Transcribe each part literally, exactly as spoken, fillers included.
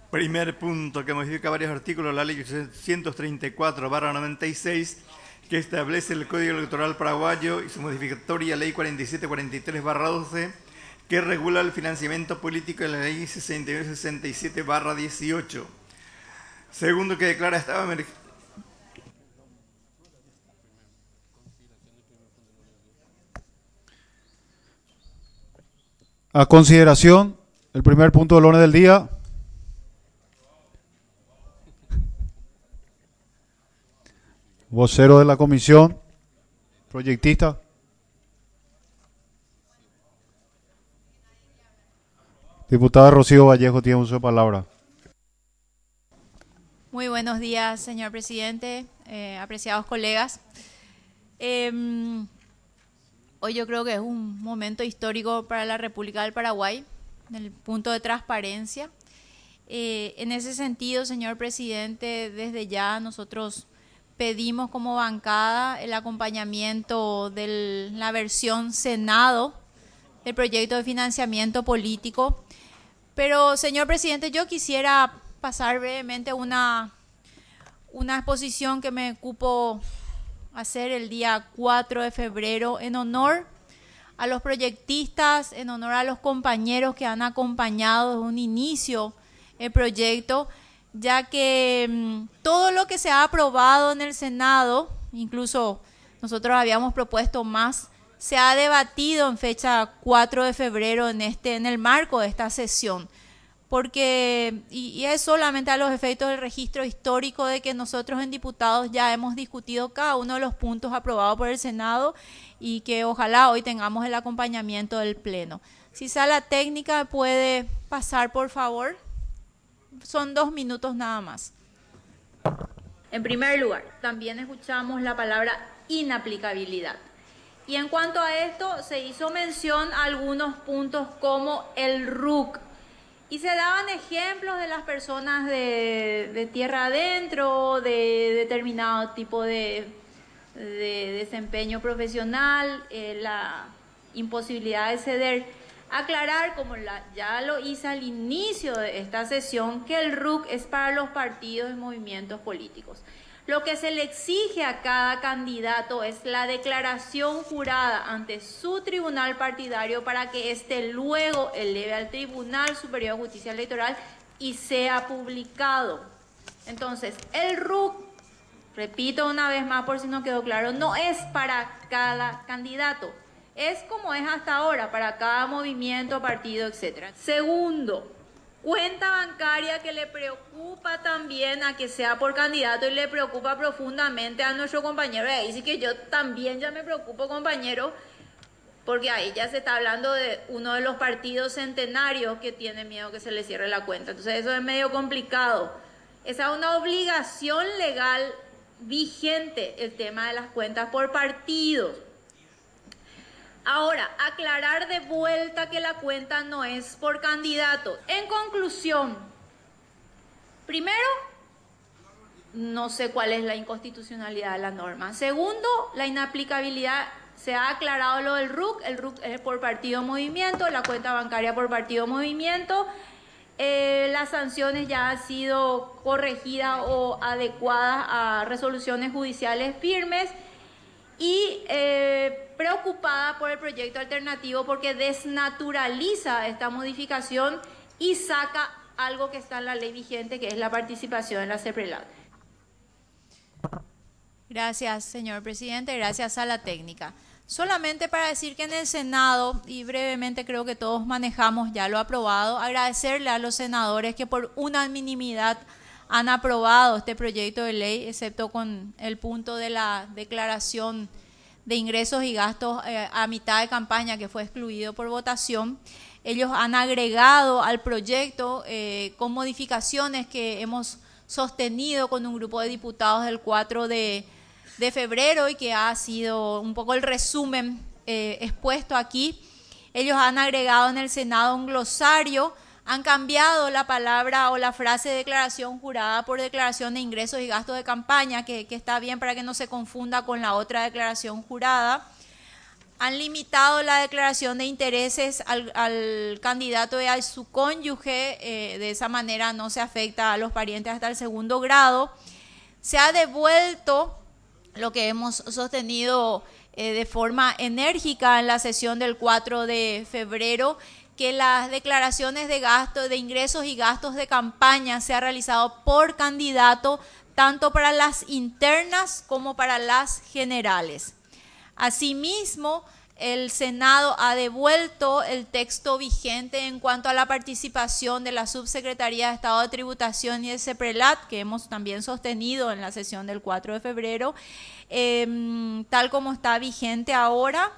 Primer punto, que modifica varios artículos de la ley ciento treinta y cuatro barra noventa y seis, que establece el Código Electoral paraguayo, y su modificatoria ley cuarenta y siete cuarenta y tres barra doce, que regula el financiamiento político, de la ley sesenta y uno sesenta y siete barra dieciocho. Segundo, que declara estado de emergencia. A consideración, el primer punto del orden del día. Vocero de la comisión, proyectista. Diputada Rocío Vallejo tiene uso de palabra. Muy buenos días, señor presidente, eh, apreciados colegas. Eh, hoy yo creo que es un momento histórico para la República del Paraguay, en el punto de transparencia. Eh, en ese sentido, señor presidente, desde ya nosotros pedimos como bancada el acompañamiento de la versión Senado del proyecto de financiamiento político. Pero, señor presidente, yo quisiera pasar brevemente una, una exposición que me cupo hacer el día cuatro de febrero en honor a los proyectistas, en honor a los compañeros que han acompañado desde un inicio el proyecto, ya que mmm, todo lo que se ha aprobado en el Senado, incluso nosotros habíamos propuesto más, se ha debatido en fecha cuatro de febrero en, este, en el marco de esta sesión. Porque, y, y es solamente a los efectos del registro histórico de que nosotros en diputados ya hemos discutido cada uno de los puntos aprobados por el Senado y que ojalá hoy tengamos el acompañamiento del Pleno. Si sala técnica puede pasar, por favor. Son dos minutos nada más. En primer lugar, también escuchamos la palabra inaplicabilidad. Y en cuanto a esto, se hizo mención a algunos puntos como el R U C. Y se daban ejemplos de las personas de, de tierra adentro, de determinado tipo de, de desempeño profesional, eh, la imposibilidad de ceder. Aclarar, como la, ya lo hice al inicio de esta sesión, que el R U C es para los partidos y movimientos políticos. Lo que se le exige a cada candidato es la declaración jurada ante su tribunal partidario para que éste luego eleve al Tribunal Superior de Justicia Electoral y sea publicado. Entonces, el R U C, repito una vez más por si no quedó claro, no es para cada candidato. Es como es hasta ahora, para cada movimiento, partido, etcétera. Segundo, cuenta bancaria que le preocupa también a que sea por candidato y le preocupa profundamente a nuestro compañero. Ahí sí que yo también ya me preocupo, compañero, porque ahí ya se está hablando de uno de los partidos centenarios que tiene miedo que se le cierre la cuenta. Entonces eso es medio complicado. Esa es una obligación legal vigente, el tema de las cuentas por partidos. Ahora, aclarar de vuelta que la cuenta no es por candidato. En conclusión, primero, no sé cuál es la inconstitucionalidad de la norma. Segundo, la inaplicabilidad, se ha aclarado lo del R U C, el R U C es por partido movimiento, la cuenta bancaria por partido movimiento. Eh, las sanciones ya han sido corregidas o adecuadas a resoluciones judiciales firmes. Y eh, preocupada por el proyecto alternativo porque desnaturaliza esta modificación y saca algo que está en la ley vigente, que es la participación en la CEPRELAT. Gracias, señor presidente. Gracias a la técnica. Solamente para decir que en el Senado, y brevemente creo que todos manejamos ya lo aprobado, agradecerle a los senadores que por unanimidad han aprobado este proyecto de ley, excepto con el punto de la declaración de ingresos y gastos eh, a mitad de campaña, que fue excluido por votación. Ellos han agregado al proyecto eh, con modificaciones que hemos sostenido con un grupo de diputados del cuatro de febrero y que ha sido un poco el resumen eh, expuesto aquí. Ellos han agregado en el Senado un glosario, han cambiado la palabra o la frase de declaración jurada por declaración de ingresos y gastos de campaña, que, que está bien para que no se confunda con la otra declaración jurada. han limitado la declaración de intereses al, al candidato y a su cónyuge, eh, de esa manera no se afecta a los parientes hasta el segundo grado. Se ha devuelto lo que hemos sostenido eh, de forma enérgica en la sesión del cuatro de febrero, que las declaraciones de gastos, de ingresos y gastos de campaña se ha realizado por candidato, tanto para las internas como para las generales. Asimismo, el Senado ha devuelto el texto vigente en cuanto a la participación de la Subsecretaría de Estado de Tributación y de CEPRELAT, que hemos también sostenido en la sesión del cuatro de febrero, eh, tal como está vigente ahora.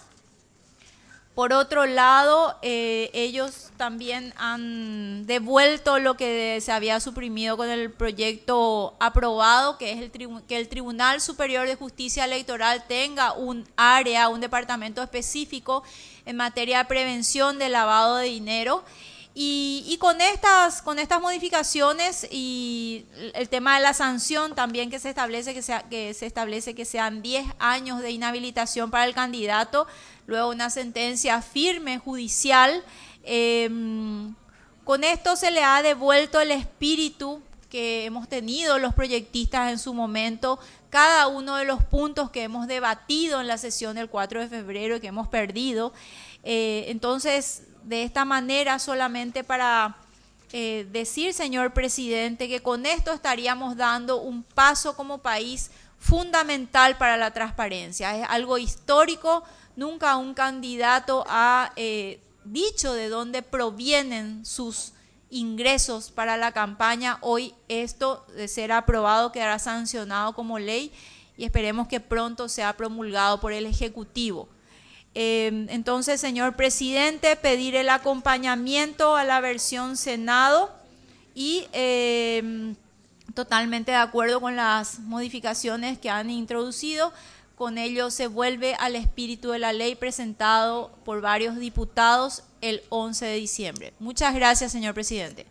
Por otro lado, eh, ellos también han devuelto lo que se había suprimido con el proyecto aprobado, que es el tribu- que el Tribunal Superior de Justicia Electoral tenga un área, un departamento específico en materia de prevención del lavado de dinero. Y, y con estas con estas modificaciones y el tema de la sanción también, que se establece que, sea, que se establece que sean diez años de inhabilitación para el candidato, luego una sentencia firme judicial. Eh, con esto se le ha devuelto el espíritu que hemos tenido los proyectistas en su momento, cada uno de los puntos que hemos debatido en la sesión del cuatro de febrero y que hemos perdido. Eh, entonces, de esta manera, solamente para eh, decir, señor presidente, que con esto estaríamos dando un paso como país fundamental para la transparencia. Es algo histórico, nunca un candidato ha eh, dicho de dónde provienen sus ingresos para la campaña. Hoy esto, de ser aprobado, quedará sancionado como ley y esperemos que pronto sea promulgado por el Ejecutivo. Eh, entonces, señor presidente, pedir el acompañamiento a la versión Senado y eh, totalmente de acuerdo con las modificaciones que han introducido. Con ello se vuelve al espíritu de la ley presentado por varios diputados el once de diciembre. Muchas gracias, señor presidente.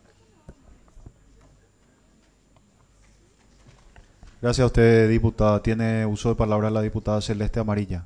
Gracias a usted, diputada. Tiene uso de palabra la diputada Celeste Amarilla.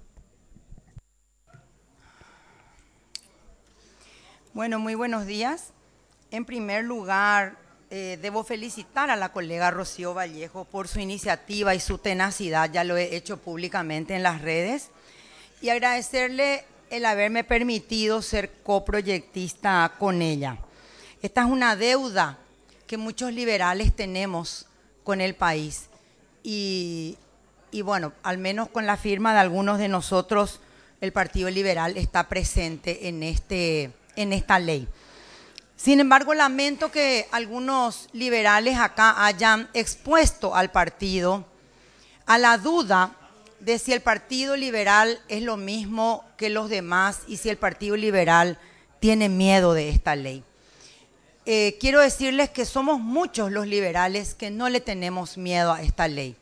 Bueno, muy buenos días. En primer lugar, eh, debo felicitar a la colega Rocío Vallejo por su iniciativa y su tenacidad, ya lo he hecho públicamente en las redes, y agradecerle el haberme permitido ser coproyectista con ella. Esta es una deuda que muchos liberales tenemos con el país y, y bueno, al menos con la firma de algunos de nosotros, el Partido Liberal está presente en este en esta ley. Sin embargo, lamento que algunos liberales acá hayan expuesto al partido a la duda de si el Partido Liberal es lo mismo que los demás y si el Partido Liberal tiene miedo de esta ley. Eh, quiero decirles que somos muchos los liberales que no le tenemos miedo a esta ley.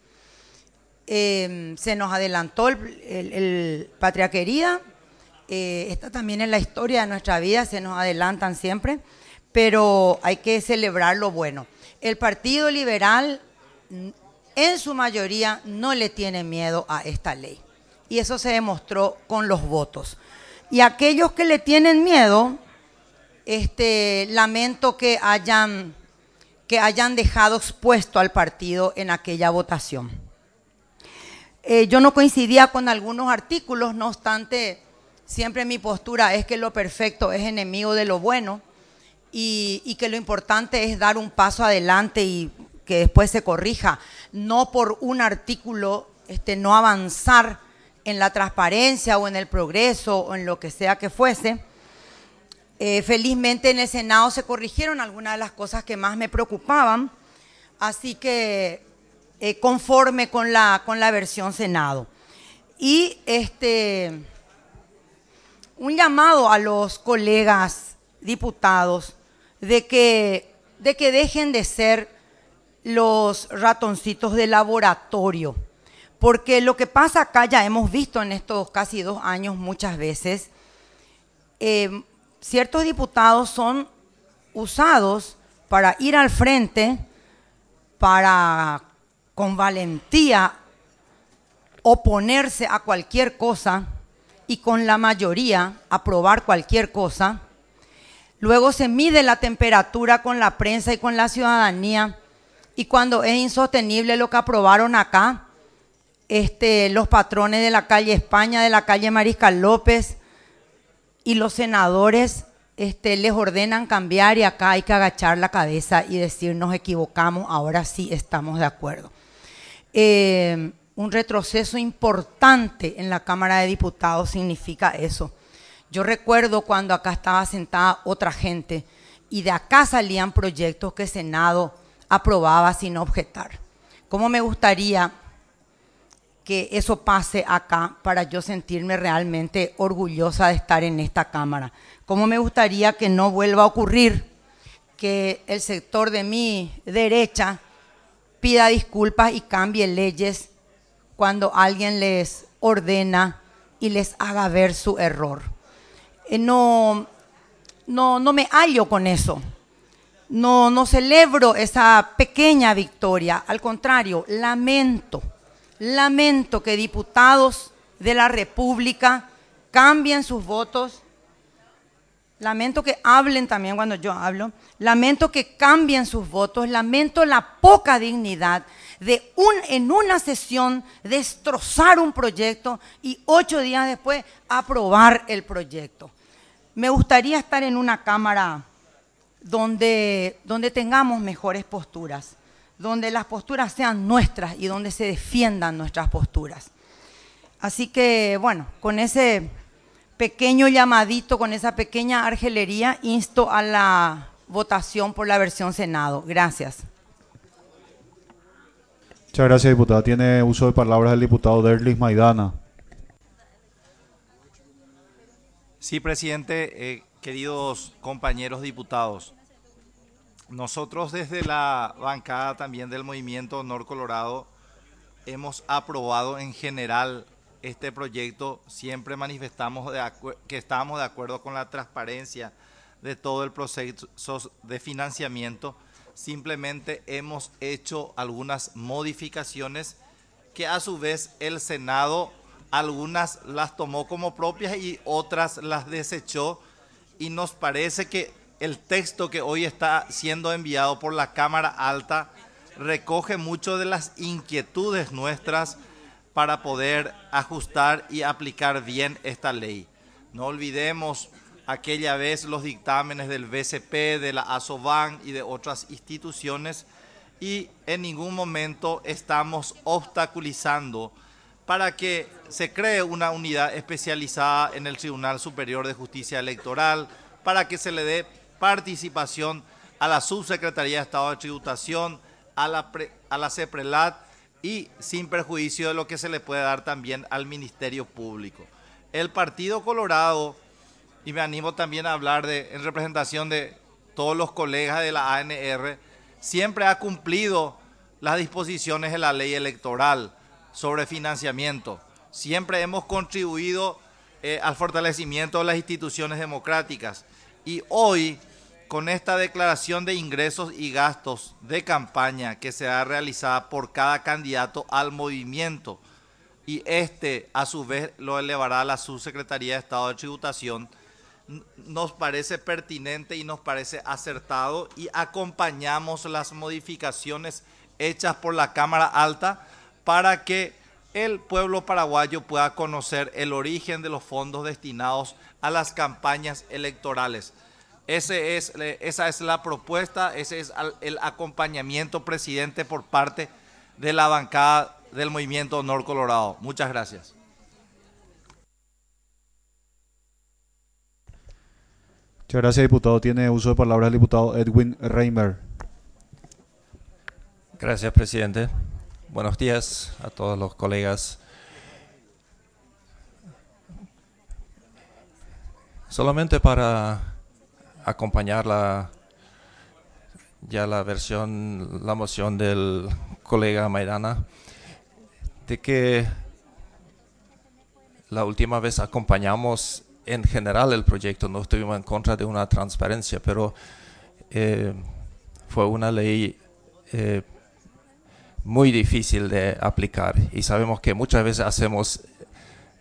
Eh, se nos adelantó el, el, el Patria Querida. Eh, esta también es la historia de nuestra vida, se nos adelantan siempre, pero hay que celebrar lo bueno. El Partido Liberal, en su mayoría, no le tiene miedo a esta ley. Y eso se demostró con los votos. Y aquellos que le tienen miedo, este, lamento que hayan, que hayan dejado expuesto al partido en aquella votación. Eh, yo no coincidía con algunos artículos, no obstante, siempre mi postura es que lo perfecto es enemigo de lo bueno y, y que lo importante es dar un paso adelante y que después se corrija. No por un artículo este, no avanzar en la transparencia o en el progreso o en lo que sea que fuese. Eh, felizmente en el Senado se corrigieron algunas de las cosas que más me preocupaban, así que eh, conforme con la, con la versión Senado. Y este... un llamado a los colegas diputados de que, de que dejen de ser los ratoncitos de laboratorio, porque lo que pasa acá ya hemos visto en estos casi dos años muchas veces, eh, ciertos diputados son usados para ir al frente, para con valentía oponerse a cualquier cosa, y con la mayoría aprobar cualquier cosa. Luego se mide la temperatura con la prensa y con la ciudadanía. Y cuando es insostenible lo que aprobaron acá, este, los patrones de la calle España, de la calle Mariscal López y los senadores este, les ordenan cambiar, y acá hay que agachar la cabeza y decir nos equivocamos, ahora sí estamos de acuerdo. Eh, un retroceso importante en la Cámara de Diputados significa eso. Yo recuerdo cuando acá estaba sentada otra gente y de acá salían proyectos que el Senado aprobaba sin objetar. ¿Cómo me gustaría que eso pase acá para yo sentirme realmente orgullosa de estar en esta Cámara? ¿Cómo me gustaría que no vuelva a ocurrir que el sector de mi derecha pida disculpas y cambie leyes cuando alguien les ordena y les haga ver su error? Eh, no, no, no me hallo con eso. No, no celebro esa pequeña victoria. Al contrario, lamento, lamento que diputados de la República cambien sus votos. Lamento que hablen también cuando yo hablo. Lamento que cambien sus votos. Lamento la poca dignidad de un, en una sesión destrozar un proyecto y ocho días después aprobar el proyecto. Me gustaría estar en una Cámara donde, donde tengamos mejores posturas, donde las posturas sean nuestras y donde se defiendan nuestras posturas. Así que, bueno, con ese pequeño llamadito, con esa pequeña argelería, insto a la votación por la versión Senado. Gracias. Muchas gracias, diputada. Tiene uso de palabras el diputado Derlis Maidana. Sí, presidente, eh, queridos compañeros diputados, nosotros desde la bancada también del Movimiento Honor Colorado hemos aprobado en general este proyecto. Siempre manifestamos de que estamos de acuerdo con la transparencia de todo el proceso de financiamiento. Simplemente hemos hecho algunas modificaciones que a su vez el Senado algunas las tomó como propias y otras las desechó, y nos parece que el texto que hoy está siendo enviado por la Cámara Alta recoge mucho de las inquietudes nuestras para poder ajustar y aplicar bien esta ley. No olvidemos aquella vez los dictámenes del B C P, de la ASOBAN y de otras instituciones, y en ningún momento estamos obstaculizando para que se cree una unidad especializada en el Tribunal Superior de Justicia Electoral, para que se le dé participación a la Subsecretaría de Estado de Tributación, a la, pre, a la CEPRELAT, y sin perjuicio de lo que se le puede dar también al Ministerio Público. El Partido Colorado, y me animo también a hablar de, en representación de todos los colegas de la A N R, siempre ha cumplido las disposiciones de la ley electoral sobre financiamiento. Siempre hemos contribuido eh, al fortalecimiento de las instituciones democráticas, y hoy, con esta declaración de ingresos y gastos de campaña que será realizada por cada candidato al movimiento, y este a su vez lo elevará a la Subsecretaría de Estado de Tributación, nos parece pertinente y nos parece acertado, y acompañamos las modificaciones hechas por la Cámara Alta para que el pueblo paraguayo pueda conocer el origen de los fondos destinados a las campañas electorales. Ese es, esa es la propuesta, ese es el acompañamiento, presidente, por parte de la bancada del Movimiento Honor Colorado. Muchas gracias. Muchas gracias, diputado. Tiene uso de palabras el diputado Edwin Reimer. Gracias, presidente. Buenos días a todos los colegas. Solamente para acompañar la, ya la versión, la moción del colega Maidana, de que la última vez acompañamos en general el proyecto, no estuvimos en contra de una transparencia, pero eh, fue una ley eh, muy difícil de aplicar, y sabemos que muchas veces hacemos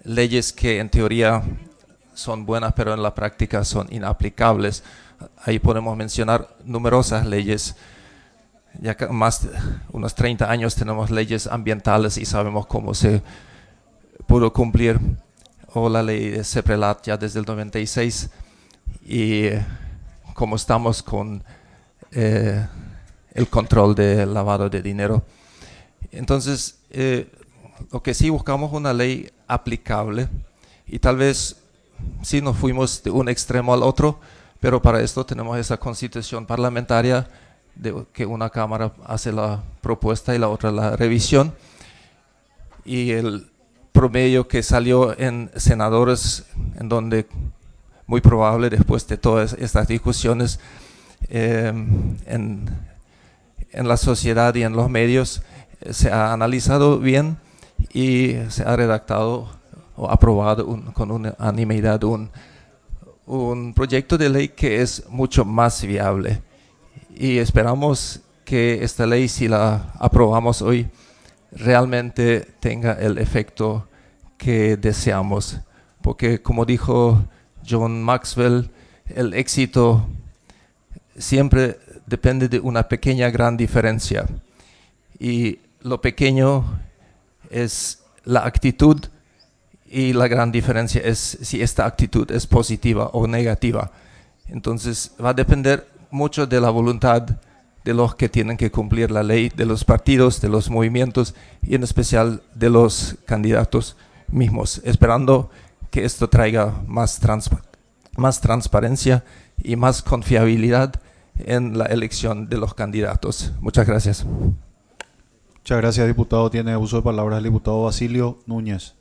leyes que en teoría son buenas, pero en la práctica son inaplicables. Ahí podemos mencionar numerosas leyes. Ya que más de unos treinta años tenemos leyes ambientales y sabemos cómo se pudo cumplir. O la ley de CEPRELAT ya desde el noventa y seis. Y cómo estamos con eh, el control del lavado de dinero. Entonces, eh, lo que sí buscamos una ley aplicable. Y tal vez sí nos fuimos de un extremo al otro, pero para esto tenemos esa constitución parlamentaria de que una cámara hace la propuesta y la otra la revisión, y el promedio que salió en senadores, en donde muy probable después de todas estas discusiones eh, en, en la sociedad y en los medios, eh, se ha analizado bien y se ha redactado o aprobado un, con unanimidad un, un proyecto de ley que es mucho más viable. Y esperamos que esta ley, si la aprobamos hoy, realmente tenga el efecto que deseamos. Porque como dijo John Maxwell, el éxito siempre depende de una pequeña gran diferencia. Y lo pequeño es la actitud y la gran diferencia es si esta actitud es positiva o negativa. Entonces va a depender mucho de la voluntad de los que tienen que cumplir la ley, de los partidos, de los movimientos y en especial de los candidatos mismos, esperando que esto traiga más, transpa- más transparencia y más confiabilidad en la elección de los candidatos. Muchas gracias. Muchas gracias, diputado. Tiene uso de palabra el diputado Basilio Núñez.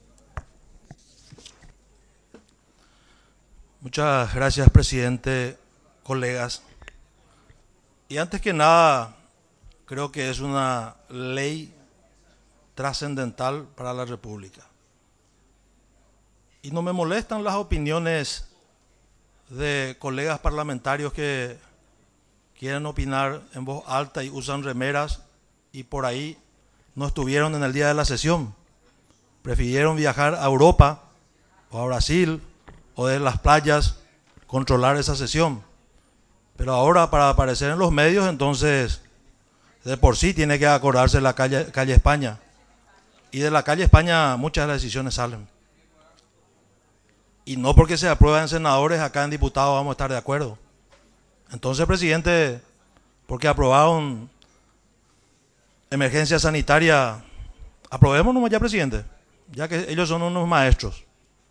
Muchas gracias, presidente, colegas. Y antes que nada, creo que es una ley trascendental para la República. Y no me molestan las opiniones de colegas parlamentarios que quieren opinar en voz alta y usan remeras y por ahí no estuvieron en el día de la sesión. Prefirieron viajar a Europa o a Brasil o de las playas controlar esa sesión. Pero ahora para aparecer en los medios, entonces de por sí tiene que acordarse de la calle, calle España. Y de la calle España muchas de las decisiones salen. Y no porque se aprueben senadores, acá en diputados vamos a estar de acuerdo. Entonces, presidente, porque aprobaron emergencia sanitaria, aprobemos nomás ya, presidente, ya que ellos son unos maestros.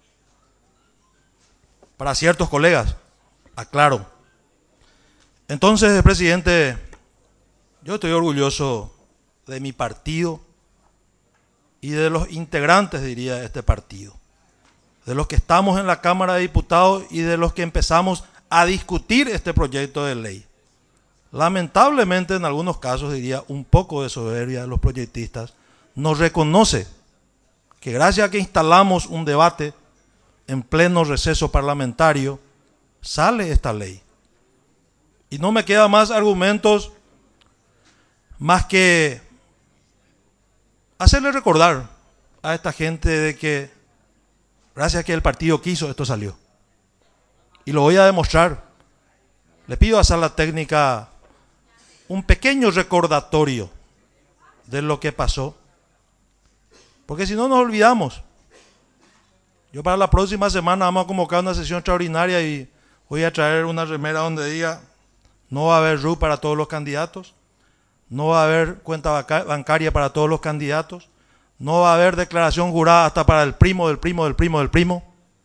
Para ciertos colegas, aclaro. Entonces, presidente, yo estoy orgulloso de mi partido y de los integrantes, diría, de este partido. De los que estamos en la Cámara de Diputados y de los que empezamos a discutir este proyecto de ley. Lamentablemente, en algunos casos, diría, un poco de soberbia de los proyectistas, nos reconoce que gracias a que instalamos un debate en pleno receso parlamentario, sale esta ley. Y no me quedan más argumentos más que hacerle recordar a esta gente de que gracias a que el partido quiso, esto salió. Y lo voy a demostrar. Le pido a Sala Técnica un pequeño recordatorio de lo que pasó. Porque si no nos olvidamos. Yo para la próxima semana vamos a convocar una sesión extraordinaria y voy a traer una remera donde diga: no va a haber R U para todos los candidatos, no va a haber cuenta bancaria para todos los candidatos, no va a haber declaración jurada hasta para el primo del primo del primo del primo,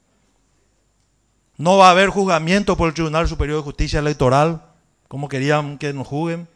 no va a haber juzgamiento por el Tribunal Superior de Justicia Electoral, como querían que nos juzguen,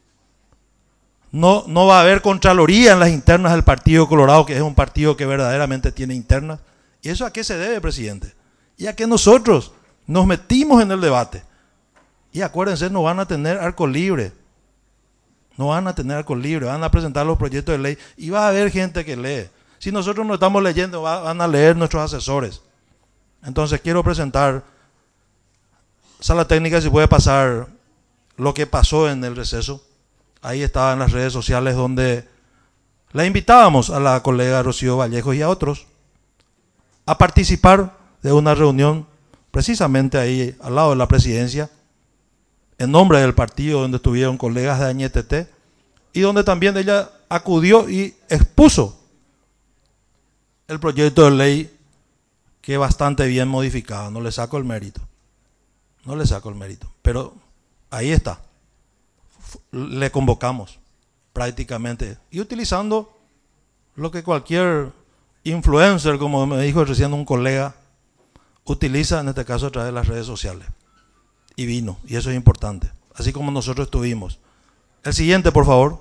no, no va a haber contraloría en las internas del Partido Colorado, que es un partido que verdaderamente tiene internas. ¿Y eso a qué se debe, presidente? Y a que nosotros nos metimos en el debate. Y acuérdense, no van a tener arco libre. No van a tener arco libre, van a presentar los proyectos de ley y va a haber gente que lee. Si nosotros no estamos leyendo, van a leer nuestros asesores. Entonces quiero presentar, Sala Técnica, si puede pasar lo que pasó en el receso. Ahí estaba en las redes sociales donde la invitábamos a la colega Rocío Vallejo y a otros a participar de una reunión precisamente ahí al lado de la presidencia, en nombre del partido, donde estuvieron colegas de Añetete, y donde también ella acudió y expuso el proyecto de ley, que es bastante bien modificado. No le saco el mérito, no le saco el mérito, pero ahí está. Le convocamos prácticamente, y utilizando lo que cualquier influencer, como me dijo recién un colega, utiliza, en este caso a través de las redes sociales. Y vino, y eso es importante, así como nosotros estuvimos. El siguiente, por favor.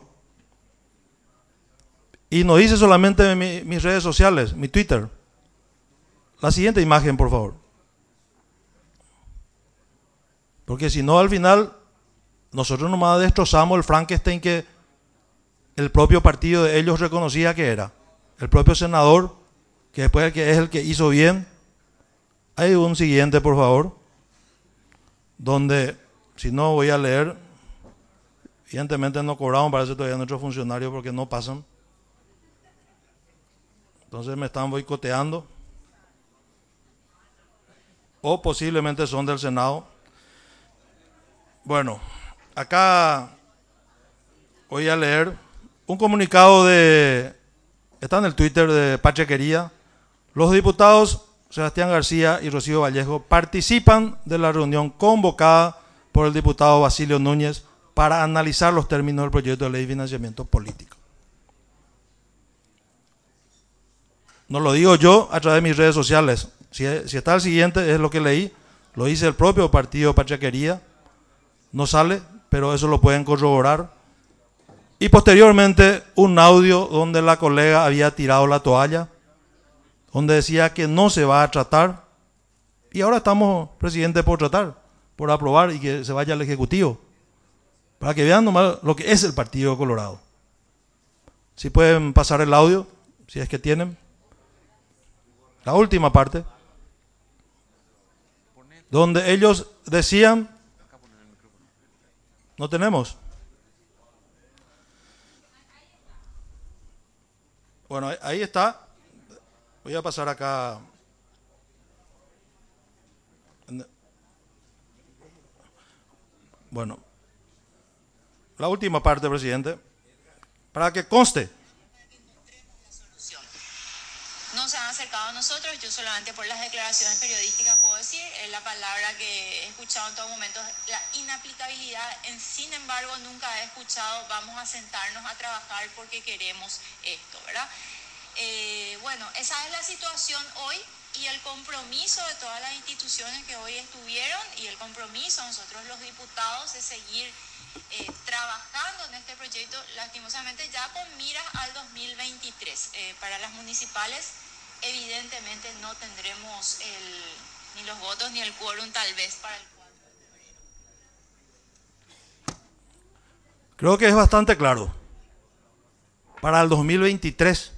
Y no dice solamente mi, mis redes sociales, mi Twitter. La siguiente imagen, por favor. Porque si no, al final, nosotros nomás destrozamos el Frankenstein que el propio partido de ellos reconocía que era. El propio senador, que después que es el que hizo bien. Hay un siguiente, por favor, donde, si no voy a leer, evidentemente no cobraron, parece todavía nuestros funcionarios porque no pasan. Entonces me están boicoteando. O posiblemente son del Senado. Bueno, acá voy a leer un comunicado de, está en el Twitter de Pachequería. Los diputados Sebastián García y Rocío Vallejo participan de la reunión convocada por el diputado Basilio Núñez para analizar los términos del proyecto de ley de financiamiento político. No lo digo yo a través de mis redes sociales. Si, si está el siguiente, es lo que leí. Lo dice el propio partido Pachequería. No sale, pero eso lo pueden corroborar. Y posteriormente un audio donde la colega había tirado la toalla, donde decía que no se va a tratar. Y ahora estamos, presidente, por tratar, por aprobar y que se vaya al Ejecutivo. Para que vean nomás lo que es el Partido Colorado. Si pueden pasar el audio, si es que tienen. La última parte, donde ellos decían, no tenemos. Bueno, ahí está. Voy a pasar acá. Bueno, la última parte, presidente, para que conste. No se han acercado a nosotros, yo solamente por las declaraciones periodísticas puedo decir, es la palabra que he escuchado en todo momento, la inaplicabilidad. En, sin embargo, nunca he escuchado, vamos a sentarnos a trabajar porque queremos esto, ¿verdad? Eh, bueno, esa es la situación hoy y el compromiso de todas las instituciones que hoy estuvieron y el compromiso de nosotros los diputados de seguir eh, trabajando en este proyecto, lastimosamente ya con miras al dos mil veintitrés. Eh, para las municipales, evidentemente no tendremos el, ni los votos ni el quórum tal vez para el cuatro de febrero. Creo que es bastante claro. Para el dos mil veintitrés.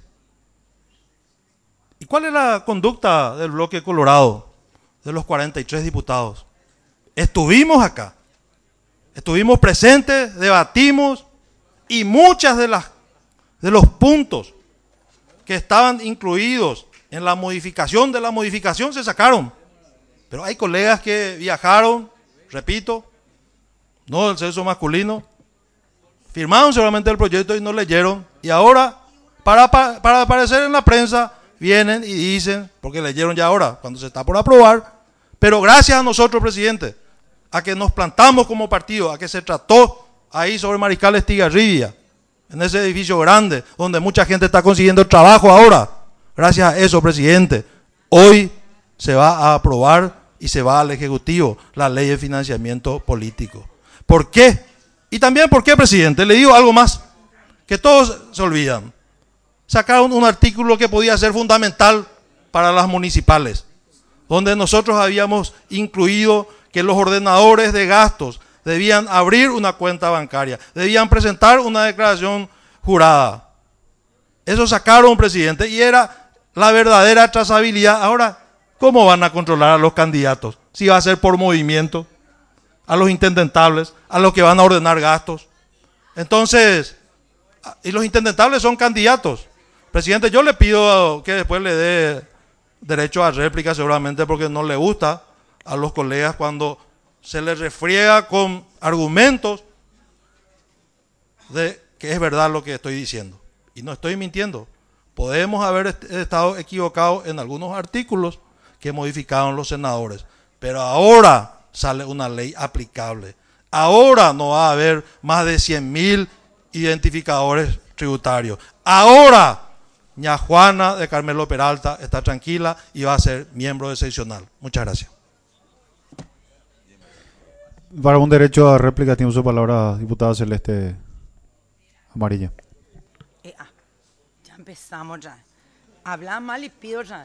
¿Y cuál es la conducta del bloque Colorado, de los cuarenta y tres diputados? Estuvimos acá, estuvimos presentes, debatimos, y muchas de las de los puntos que estaban incluidos en la modificación de la modificación se sacaron. Pero hay colegas que viajaron, repito, no del sexo masculino, firmaron seguramente el proyecto y no leyeron, y ahora, para, para, para aparecer en la prensa, vienen y dicen, porque leyeron ya ahora, cuando se está por aprobar, pero gracias a nosotros, presidente, a que nos plantamos como partido, a que se trató ahí sobre Mariscal Estigarribia, en ese edificio grande, donde mucha gente está consiguiendo trabajo ahora. Gracias a eso, presidente, hoy se va a aprobar y se va al Ejecutivo la ley de financiamiento político. ¿Por qué? Y también, ¿por qué, presidente? Le digo algo más, que todos se olvidan. Sacaron un artículo que podía ser fundamental para las municipales, donde nosotros habíamos incluido que los ordenadores de gastos debían abrir una cuenta bancaria, debían presentar una declaración jurada. Eso sacaron, presidente, y era la verdadera trazabilidad. Ahora, ¿cómo van a controlar a los candidatos? Si va a ser por movimiento, a los intendentables, a los que van a ordenar gastos. Entonces, y los intendentables son candidatos. Presidente, yo le pido que después le dé derecho a réplica seguramente porque no le gusta a los colegas cuando se les refriega con argumentos de que es verdad lo que estoy diciendo. Y no estoy mintiendo. Podemos haber est estado equivocados en algunos artículos que modificaron los senadores, pero ahora sale una ley aplicable. Ahora no va a haber más de cien mil identificadores tributarios. Ahora ña Juana de Carmelo Peralta está tranquila y va a ser miembro excepcional. Muchas gracias. Para un derecho a réplica tiene su palabra diputada Celeste Amarilla. Eh, ah, ya empezamos ya. Habla mal y pido ya.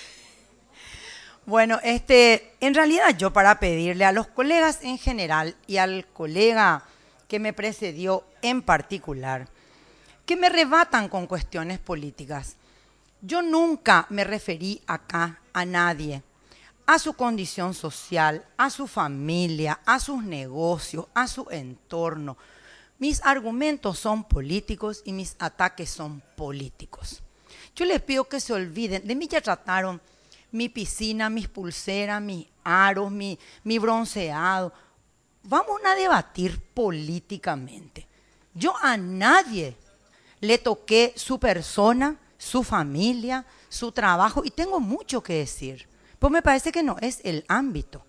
Bueno, este, en realidad yo para pedirle a los colegas en general y al colega que me precedió en particular, que me rebatan con cuestiones políticas. Yo nunca me referí acá a nadie, a su condición social, a su familia, a sus negocios, a su entorno. Mis argumentos son políticos y mis ataques son políticos. Yo les pido que se olviden, de mí ya trataron mi piscina, mis pulseras, mis aros, mi, mi bronceado. Vamos a debatir políticamente. Yo a nadie le toqué su persona, su familia, su trabajo, y tengo mucho que decir. Pues me parece que no es el ámbito.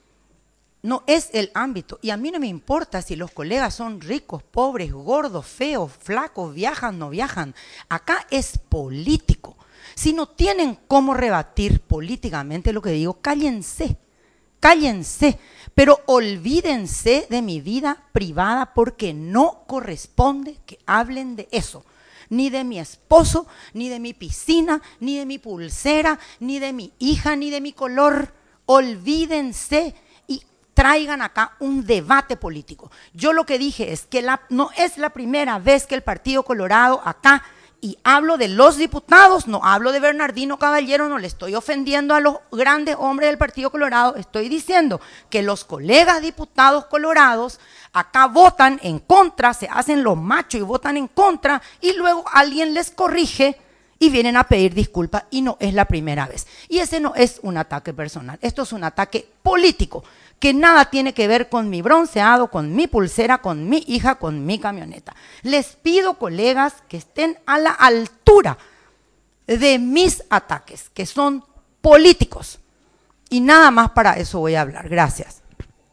No es el ámbito. Y a mí no me importa si los colegas son ricos, pobres, gordos, feos, flacos, viajan, no viajan. Acá es político. Si no tienen cómo rebatir políticamente lo que digo, cállense, cállense, pero olvídense de mi vida privada porque no corresponde que hablen de eso. Ni de mi esposo, ni de mi piscina, ni de mi pulsera, ni de mi hija, ni de mi color. Olvídense y traigan acá un debate político. Yo lo que dije es que la, no es la primera vez que el Partido Colorado acá, y hablo de los diputados, no hablo de Bernardino Caballero, no le estoy ofendiendo a los grandes hombres del Partido Colorado, estoy diciendo que los colegas diputados colorados acá votan en contra, se hacen los machos y votan en contra, y luego alguien les corrige y vienen a pedir disculpas, y no es la primera vez. Y ese no es un ataque personal, esto es un ataque político, que nada tiene que ver con mi bronceado, con mi pulsera, con mi hija, con mi camioneta. Les pido, colegas, que estén a la altura de mis ataques, que son políticos. Y nada más para eso voy a hablar. Gracias.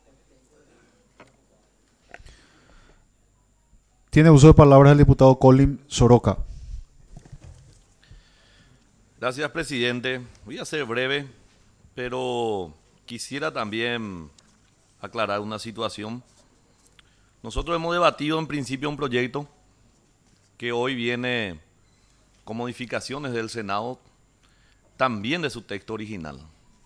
Tiene uso de palabras el diputado Colin Soroka. Gracias, presidente. Voy a ser breve, pero quisiera también aclarar una situación. Nosotros hemos debatido en principio un proyecto que hoy viene con modificaciones del Senado, también de su texto original.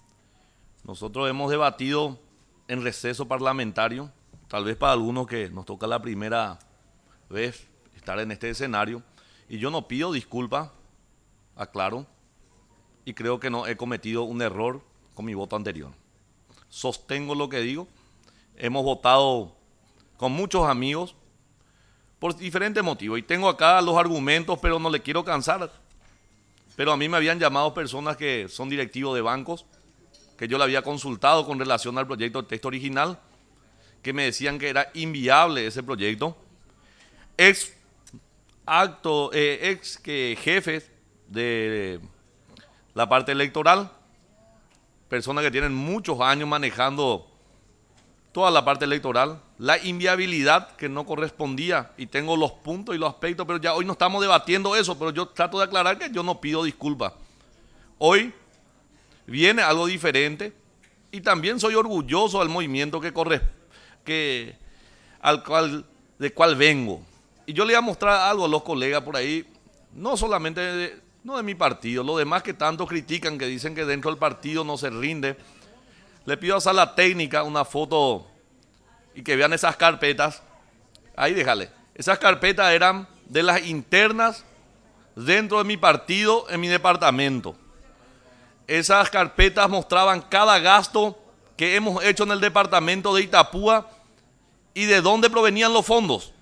Nosotros hemos debatido en receso parlamentario, tal vez para algunos que nos toca la primera vez estar en este escenario, y yo no pido disculpas, aclaro, y creo que no he cometido un error con mi voto anterior. Sostengo lo que digo. Hemos votado con muchos amigos por diferentes motivos. Y tengo acá los argumentos, pero no le quiero cansar. Pero a mí me habían llamado personas que son directivos de bancos, que yo le había consultado con relación al proyecto de texto original, que me decían que era inviable ese proyecto. Ex, acto, eh, ex que jefes de la parte electoral, personas que tienen muchos años manejando toda la parte electoral, la inviabilidad que no correspondía, y tengo los puntos y los aspectos, pero ya hoy no estamos debatiendo eso, pero yo trato de aclarar que yo no pido disculpas. Hoy viene algo diferente y también soy orgulloso del movimiento que corre, que, al cual, de cual vengo. Y yo le voy a mostrar algo a los colegas por ahí, no solamente de, no de mi partido, los demás que tanto critican, que dicen que dentro del partido no se rinde. Le pido a Sala Técnica una foto y que vean esas carpetas. Ahí déjale. Esas carpetas eran de las internas dentro de mi partido, en mi departamento. Esas carpetas mostraban cada gasto que hemos hecho en el departamento de Itapúa y de dónde provenían los fondos.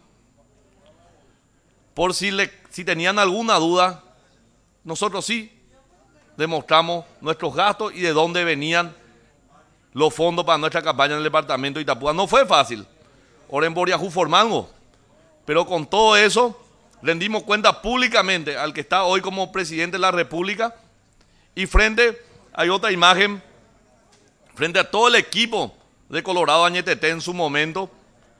Por si, le, si tenían alguna duda, nosotros sí demostramos nuestros gastos y de dónde venían los fondos para nuestra campaña en el departamento de Itapúa. No fue fácil. Oremboriajú formamos, pero con todo eso rendimos cuenta públicamente al que está hoy como presidente de la República, y frente, hay otra imagen, frente a todo el equipo de Colorado Añeteté en su momento,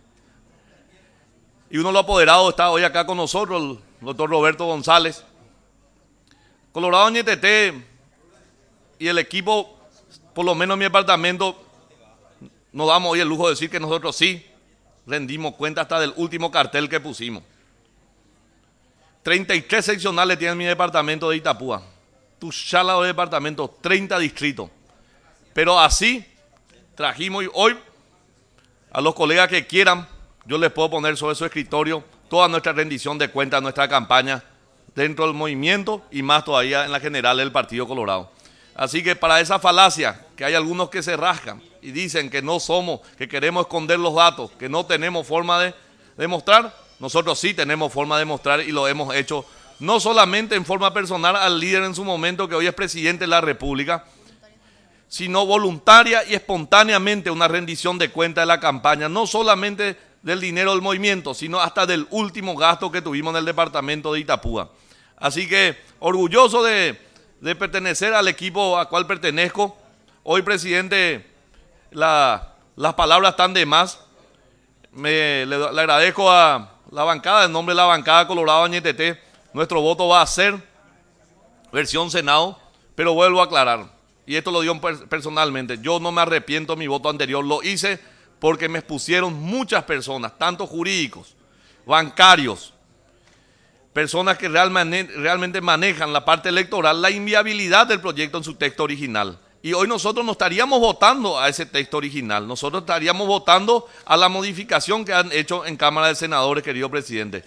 y uno de los apoderados está hoy acá con nosotros, el doctor Roberto González. Colorado Añeteté y el equipo, por lo menos en mi departamento, nos damos hoy el lujo de decir que nosotros sí rendimos cuenta hasta del último cartel que pusimos. treinta y tres seccionales tiene mi departamento de Itapúa. Tuchala de departamento, treinta distritos. Pero así trajimos hoy a los colegas que quieran, yo les puedo poner sobre su escritorio toda nuestra rendición de cuentas, nuestra campaña dentro del movimiento y más todavía en la general del Partido Colorado. Así que para esa falacia, que hay algunos que se rascan y dicen que no somos, que queremos esconder los datos, que no tenemos forma de demostrar, nosotros sí tenemos forma de demostrar y lo hemos hecho no solamente en forma personal al líder en su momento, que hoy es presidente de la República, sino voluntaria y espontáneamente una rendición de cuenta de la campaña, no solamente del dinero del movimiento, sino hasta del último gasto que tuvimos en el departamento de Itapúa. Así que orgulloso de, de pertenecer al equipo al cual pertenezco. Hoy, presidente, la, las palabras están de más. Me, le, le agradezco a la bancada, en nombre de la bancada Colorado Añeteté, nuestro voto va a ser versión Senado, pero vuelvo a aclarar, y esto lo digo personalmente, yo no me arrepiento de mi voto anterior, lo hice porque me expusieron muchas personas, tanto jurídicos, bancarios, personas que realmente, realmente manejan la parte electoral, la inviabilidad del proyecto en su texto original. Y hoy nosotros no estaríamos votando a ese texto original, nosotros estaríamos votando a la modificación que han hecho en Cámara de Senadores, querido presidente.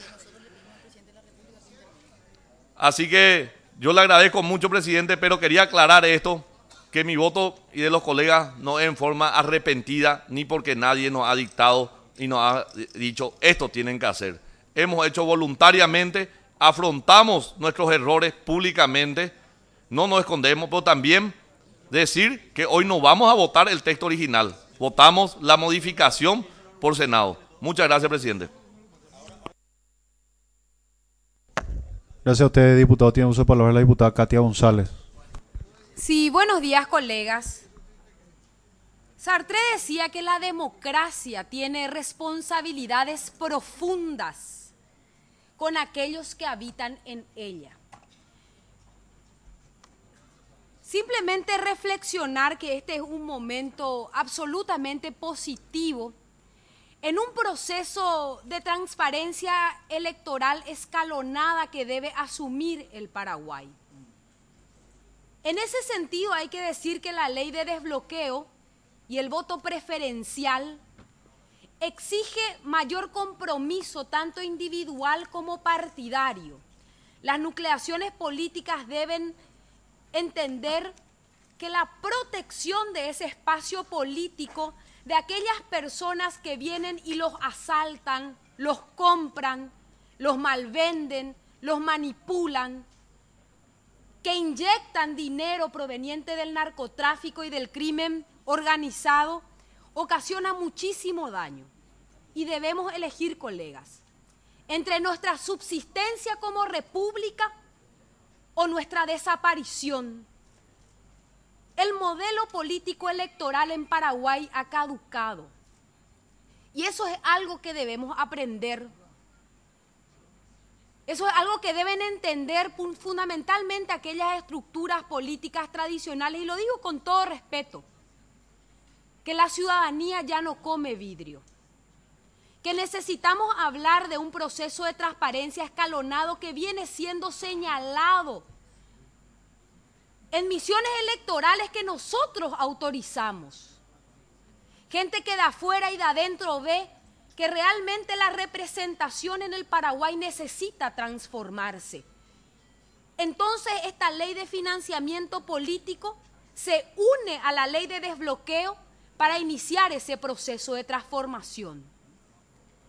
Así que yo le agradezco mucho, presidente, pero quería aclarar esto, que mi voto y de los colegas no es en forma arrepentida, ni porque nadie nos ha dictado y nos ha dicho esto tienen que hacer. Hemos hecho voluntariamente, afrontamos nuestros errores públicamente, no nos escondemos, pero también decir que hoy no vamos a votar el texto original, votamos la modificación por Senado. Muchas gracias, presidente. Gracias a usted, diputado. Tiene uso de palabra la diputada Katia González. Sí, buenos días, colegas. Sartre decía que la democracia tiene responsabilidades profundas con aquellos que habitan en ella. Simplemente reflexionar que este es un momento absolutamente positivo en un proceso de transparencia electoral escalonada que debe asumir el Paraguay. En ese sentido hay que decir que la ley de desbloqueo y el voto preferencial exige mayor compromiso tanto individual como partidario. Las nucleaciones políticas deben entender que la protección de ese espacio político de aquellas personas que vienen y los asaltan, los compran, los malvenden, los manipulan, que inyectan dinero proveniente del narcotráfico y del crimen organizado, ocasiona muchísimo daño. Y debemos elegir, colegas, entre nuestra subsistencia como república o nuestra desaparición. El modelo político electoral en Paraguay ha caducado. Y eso es algo que debemos aprender. Eso es algo que deben entender fundamentalmente aquellas estructuras políticas tradicionales, y lo digo con todo respeto, que la ciudadanía ya no come vidrio, que necesitamos hablar de un proceso de transparencia escalonado que viene siendo señalado en misiones electorales que nosotros autorizamos. Gente que de afuera y de adentro ve que realmente la representación en el Paraguay necesita transformarse. Entonces esta ley de financiamiento político se une a la ley de desbloqueo para iniciar ese proceso de transformación.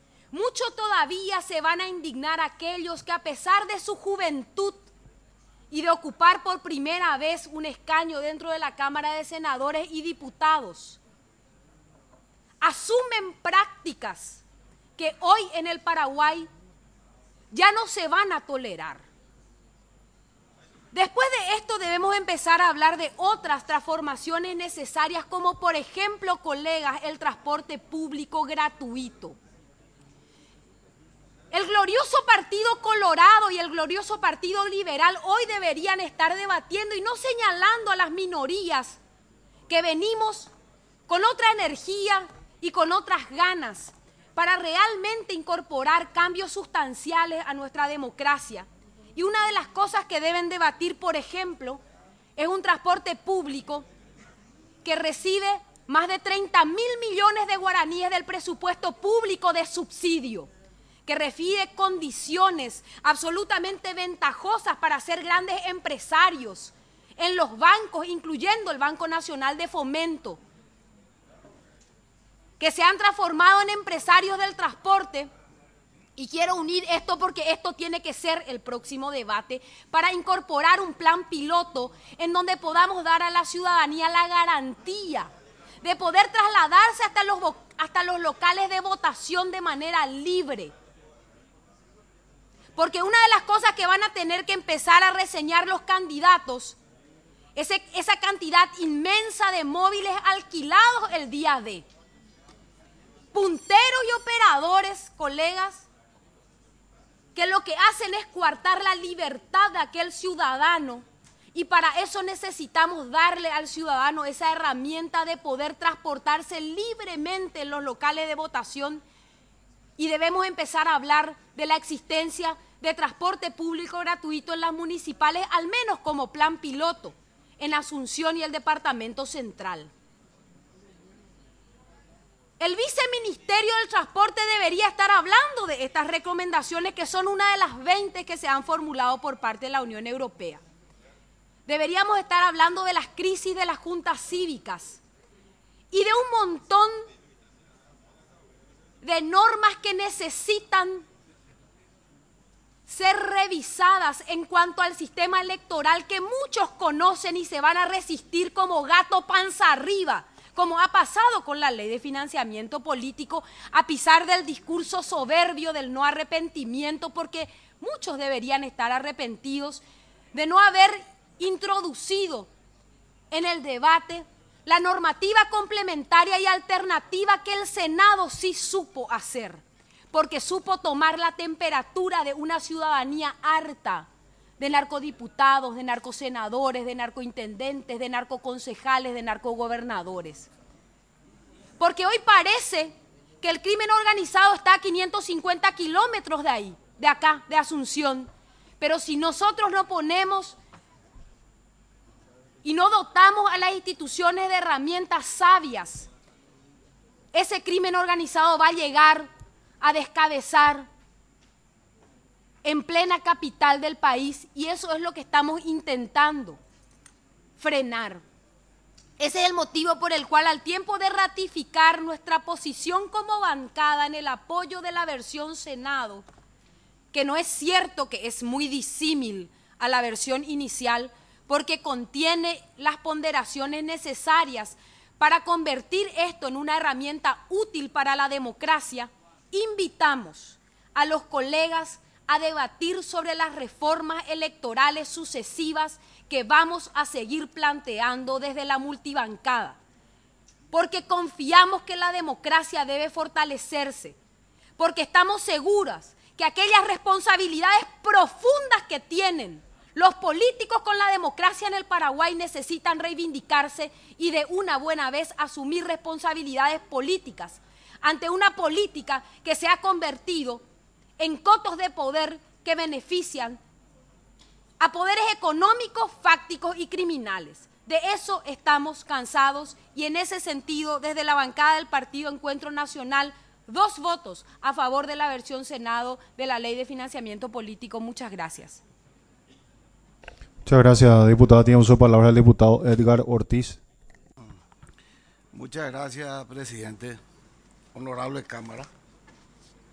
Mucho todavía se van a indignar aquellos que a pesar de su juventud y de ocupar por primera vez un escaño dentro de la Cámara de Senadores y Diputados, asumen prácticas que hoy en el Paraguay ya no se van a tolerar. Después de esto debemos empezar a hablar de otras transformaciones necesarias, como por ejemplo, colegas, el transporte público gratuito. El glorioso Partido Colorado y el glorioso Partido Liberal hoy deberían estar debatiendo y no señalando a las minorías que venimos con otra energía y con otras ganas para realmente incorporar cambios sustanciales a nuestra democracia. Y una de las cosas que deben debatir, por ejemplo, es un transporte público que recibe más de treinta mil millones de guaraníes del presupuesto público de subsidio, que refiere condiciones absolutamente ventajosas para ser grandes empresarios en los bancos, incluyendo el Banco Nacional de Fomento, que se han transformado en empresarios del transporte. Y quiero unir esto porque esto tiene que ser el próximo debate para incorporar un plan piloto en donde podamos dar a la ciudadanía la garantía de poder trasladarse hasta los, hasta los locales de votación de manera libre. Porque una de las cosas que van a tener que empezar a reseñar los candidatos es esa cantidad inmensa de móviles alquilados el día de. Punteros y operadores, colegas, que lo que hacen es coartar la libertad de aquel ciudadano, y para eso necesitamos darle al ciudadano esa herramienta de poder transportarse libremente en los locales de votación, y debemos empezar a hablar de la existencia de transporte público gratuito en las municipales, al menos como plan piloto, en Asunción y el Departamento Central. El Viceministerio del Transporte debería estar hablando de estas recomendaciones, que son una de las veinte que se han formulado por parte de la Unión Europea. Deberíamos estar hablando de las crisis de las juntas cívicas y de un montón de normas que necesitan ser revisadas en cuanto al sistema electoral, que muchos conocen y se van a resistir como gato panza arriba, como ha pasado con la ley de financiamiento político, a pesar del discurso soberbio del no arrepentimiento, porque muchos deberían estar arrepentidos de no haber introducido en el debate la normativa complementaria y alternativa que el Senado sí supo hacer, porque supo tomar la temperatura de una ciudadanía harta de narcodiputados, de narcosenadores, de narcointendentes, de narcoconcejales, de narcogobernadores. Porque hoy parece que el crimen organizado está a quinientos cincuenta kilómetros de ahí, de acá, de Asunción. Pero si nosotros no ponemos y no dotamos a las instituciones de herramientas sabias, ese crimen organizado va a llegar a descabezar en plena capital del país, y eso es lo que estamos intentando frenar. Ese es el motivo por el cual, al tiempo de ratificar nuestra posición como bancada en el apoyo de la versión Senado, que no es cierto que es muy disímil a la versión inicial, porque contiene las ponderaciones necesarias para convertir esto en una herramienta útil para la democracia, invitamos a los colegas a debatir sobre las reformas electorales sucesivas que vamos a seguir planteando desde la multibancada, porque confiamos que la democracia debe fortalecerse, porque estamos seguras que aquellas responsabilidades profundas que tienen los políticos con la democracia en el Paraguay necesitan reivindicarse y de una buena vez asumir responsabilidades políticas ante una política que se ha convertido en cotos de poder que benefician a poderes económicos, fácticos y criminales. De eso estamos cansados, y en ese sentido, desde la bancada del Partido Encuentro Nacional, dos votos a favor de la versión Senado de la Ley de Financiamiento Político. Muchas gracias. Muchas gracias, diputada. Tiene uso de palabra el diputado Edgar Ortiz. Muchas gracias, presidente. Honorable Cámara.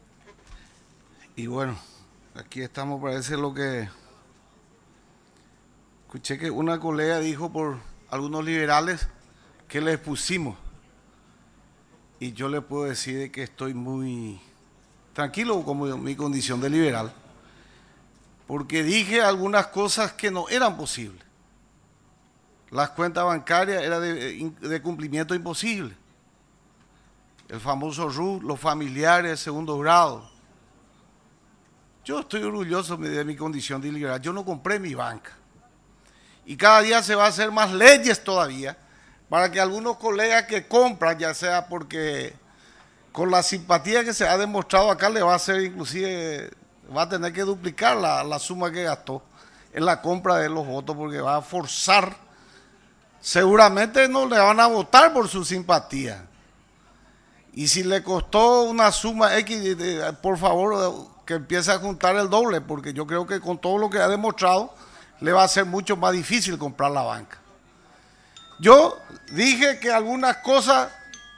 Y bueno, aquí estamos, parece lo que Escuché que una colega dijo por algunos liberales que les pusimos. Y yo le puedo decir de que estoy muy tranquilo como mi condición de liberal, porque dije algunas cosas que no eran posibles. Las cuentas bancarias eran de, de cumplimiento imposible. El famoso R U, los familiares de segundo grado. Yo estoy orgulloso de mi condición de liberal. Yo no compré mi banca. Y cada día se va a hacer más leyes todavía para que algunos colegas que compran, ya sea porque con la simpatía que se ha demostrado acá, le va a hacer inclusive, va a tener que duplicar la, la suma que gastó en la compra de los votos, porque va a forzar, seguramente no le van a votar por su simpatía. Y si le costó una suma X, por favor, que empiece a juntar el doble, porque yo creo que con todo lo que ha demostrado, le va a ser mucho más difícil comprar la banca. Yo dije que algunas cosas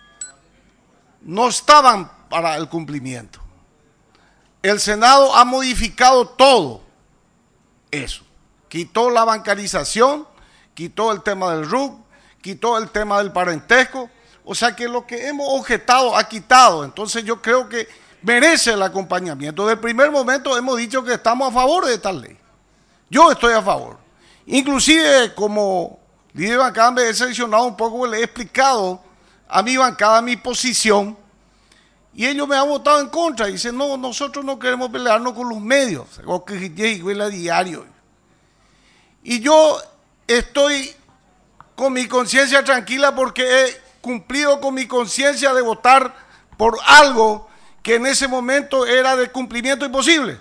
no estaban para el cumplimiento. El Senado ha modificado todo eso. Quitó la bancarización, quitó el tema del R U C, quitó el tema del parentesco. O sea que lo que hemos objetado ha quitado. Entonces yo creo que merece el acompañamiento. Desde el primer momento hemos dicho que estamos a favor de esta ley. Yo estoy a favor. Inclusive como líder de bancada me he seleccionado un poco, le he explicado a mi bancada mi posición y ellos me han votado en contra. Dicen, no, nosotros no queremos pelearnos con los medios, o que a diario. Y yo estoy con mi conciencia tranquila porque he cumplido con mi conciencia de votar por algo que en ese momento era de cumplimiento imposible.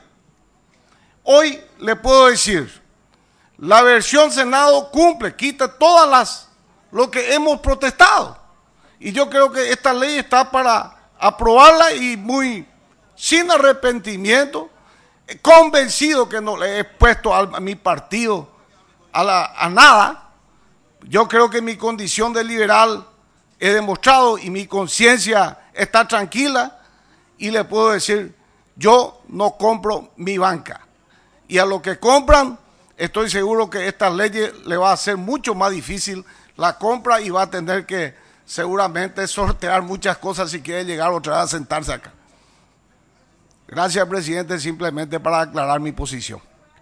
Hoy le puedo decir, la versión Senado cumple, quita todas las, lo que hemos protestado. Y yo creo que esta ley está para aprobarla y muy, sin arrepentimiento, convencido que no le he puesto a, a mi partido a, la, a nada. Yo creo que mi condición de liberal he demostrado y mi conciencia está tranquila y le puedo decir, yo no compro mi banca. Y a los que compran, estoy seguro que estas leyes le va a hacer mucho más difícil la compra y va a tener que seguramente sortear muchas cosas si quiere llegar otra vez a sentarse acá. Gracias, presidente, simplemente para aclarar mi posición.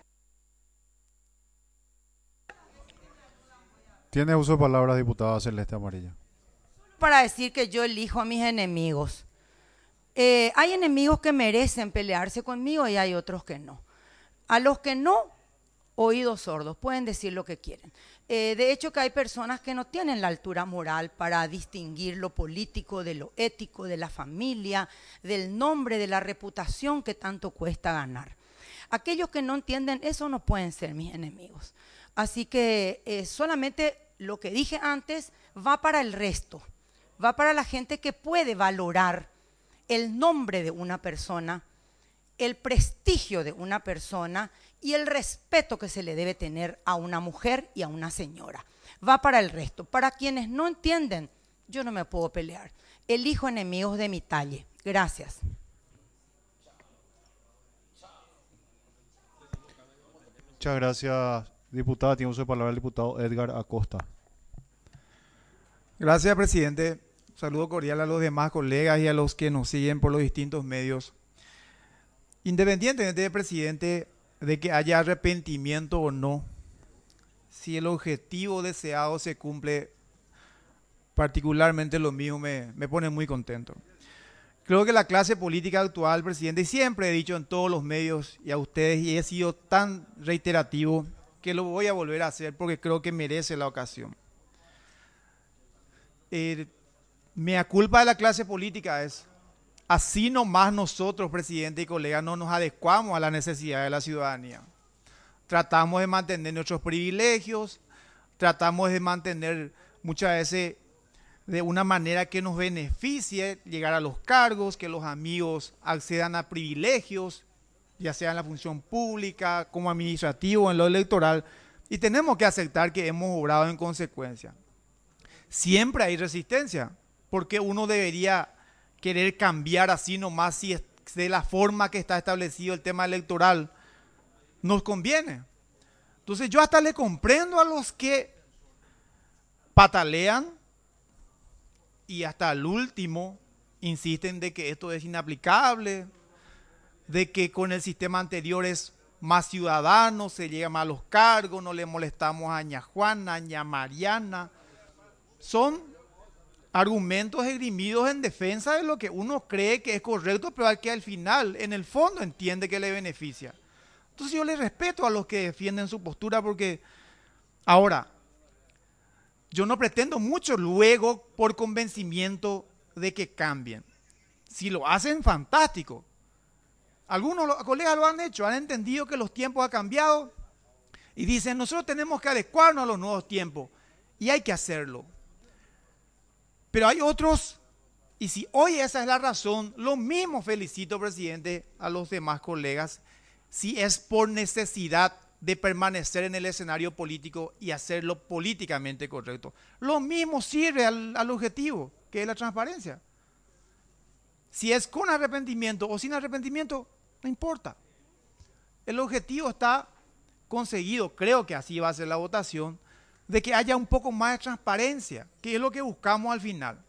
Tiene uso de palabras, diputada Celeste Amarilla. Para decir que yo elijo a mis enemigos. Eh, hay enemigos que merecen pelearse conmigo y hay otros que no. A los que no, oídos sordos, pueden decir lo que quieren. Eh, de hecho que hay personas que no tienen la altura moral para distinguir lo político de lo ético, de la familia, del nombre, de la reputación que tanto cuesta ganar. Aquellos que no entienden eso no pueden ser mis enemigos. Así que eh, solamente lo que dije antes va para el resto, va para la gente que puede valorar el nombre de una persona, el prestigio de una persona y el respeto que se le debe tener a una mujer y a una señora. Va para el resto. Para quienes no entienden, yo no me puedo pelear. Elijo enemigos de mi talle. Gracias. Muchas gracias, diputada. Tiene uso de palabra el diputado Edgar Acosta. Gracias, presidente. Un saludo cordial a los demás colegas y a los que nos siguen por los distintos medios. Independientemente, presidente, de que haya arrepentimiento o no, si el objetivo deseado se cumple, particularmente lo mío me, me pone muy contento. Creo que la clase política actual, presidente, siempre he dicho en todos los medios y a ustedes, y he sido tan reiterativo que lo voy a volver a hacer porque creo que merece la ocasión. Eh, mea culpa de la clase política es, así nomás nosotros, presidente y colegas, no nos adecuamos a la necesidad de la ciudadanía. Tratamos de mantener nuestros privilegios, tratamos de mantener muchas veces de una manera que nos beneficie llegar a los cargos, que los amigos accedan a privilegios, ya sea en la función pública, como administrativo, en lo electoral, y tenemos que aceptar que hemos obrado en consecuencia. Siempre hay resistencia, porque uno debería querer cambiar así nomás si es de la forma que está establecido el tema electoral, nos conviene. Entonces yo hasta le comprendo a los que patalean y hasta el último insisten de que esto es inaplicable, de que con el sistema anterior es más ciudadanos, se llega más a los cargos, no le molestamos a ña Juana, ña Mariana. Son argumentos esgrimidos en defensa de lo que uno cree que es correcto, pero al que al final, en el fondo, entiende que le beneficia. Entonces yo le respeto a los que defienden su postura porque, ahora, yo no pretendo mucho luego por convencimiento de que cambien. Si lo hacen, fantástico. Algunos colegas lo han hecho, han entendido que los tiempos han cambiado y dicen, nosotros tenemos que adecuarnos a los nuevos tiempos y hay que hacerlo. Pero hay otros, y si hoy esa es la razón, lo mismo felicito, presidente, a los demás colegas, si es por necesidad de permanecer en el escenario político y hacerlo políticamente correcto. Lo mismo sirve al, al objetivo, que es la transparencia. Si es con arrepentimiento o sin arrepentimiento, no importa. El objetivo está conseguido, creo que así va a ser la votación, de que haya un poco más de transparencia, que es lo que buscamos al final.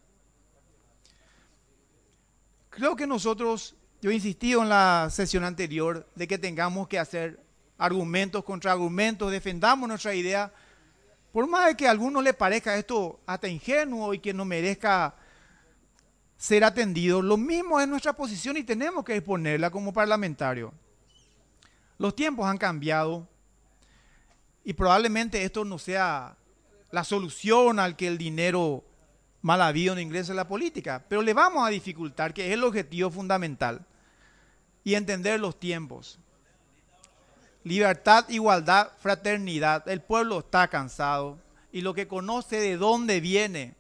Creo que nosotros, yo he insistido en la sesión anterior, de que tengamos que hacer argumentos contra argumentos, defendamos nuestra idea, por más de que a algunos les parezca esto hasta ingenuo y que no merezca ser atendido, lo mismo es nuestra posición y tenemos que exponerla como parlamentarios. Los tiempos han cambiado y probablemente esto no sea la solución al que el dinero mal habido no ingrese a la política, pero le vamos a dificultar, que es el objetivo fundamental, y entender los tiempos. Libertad, igualdad, fraternidad. El pueblo está cansado y lo que conoce de dónde viene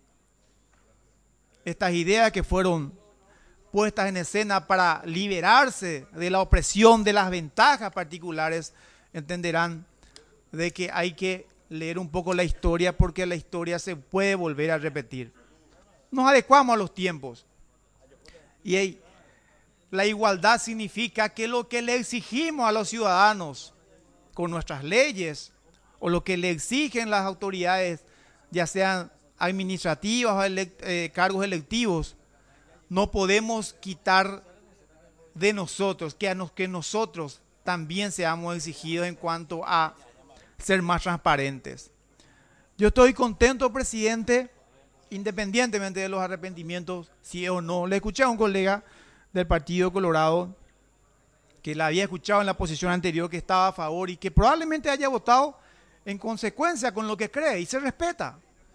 estas ideas que fueron puestas en escena para liberarse de la opresión, de las ventajas particulares, entenderán de que hay que leer un poco la historia porque la historia se puede volver a repetir. Nos adecuamos a los tiempos. Y hey, la igualdad significa que lo que le exigimos a los ciudadanos con nuestras leyes o lo que le exigen las autoridades, ya sean administrativas o elect, eh, cargos electivos, no podemos quitar de nosotros, que, a nos, que nosotros también seamos exigidos en cuanto a ser más transparentes. Yo estoy contento, presidente, independientemente de los arrepentimientos, si o no. Le escuché a un colega del Partido Colorado que la había escuchado en la posición anterior, que estaba a favor y que probablemente haya votado en consecuencia con lo que cree y se respeta.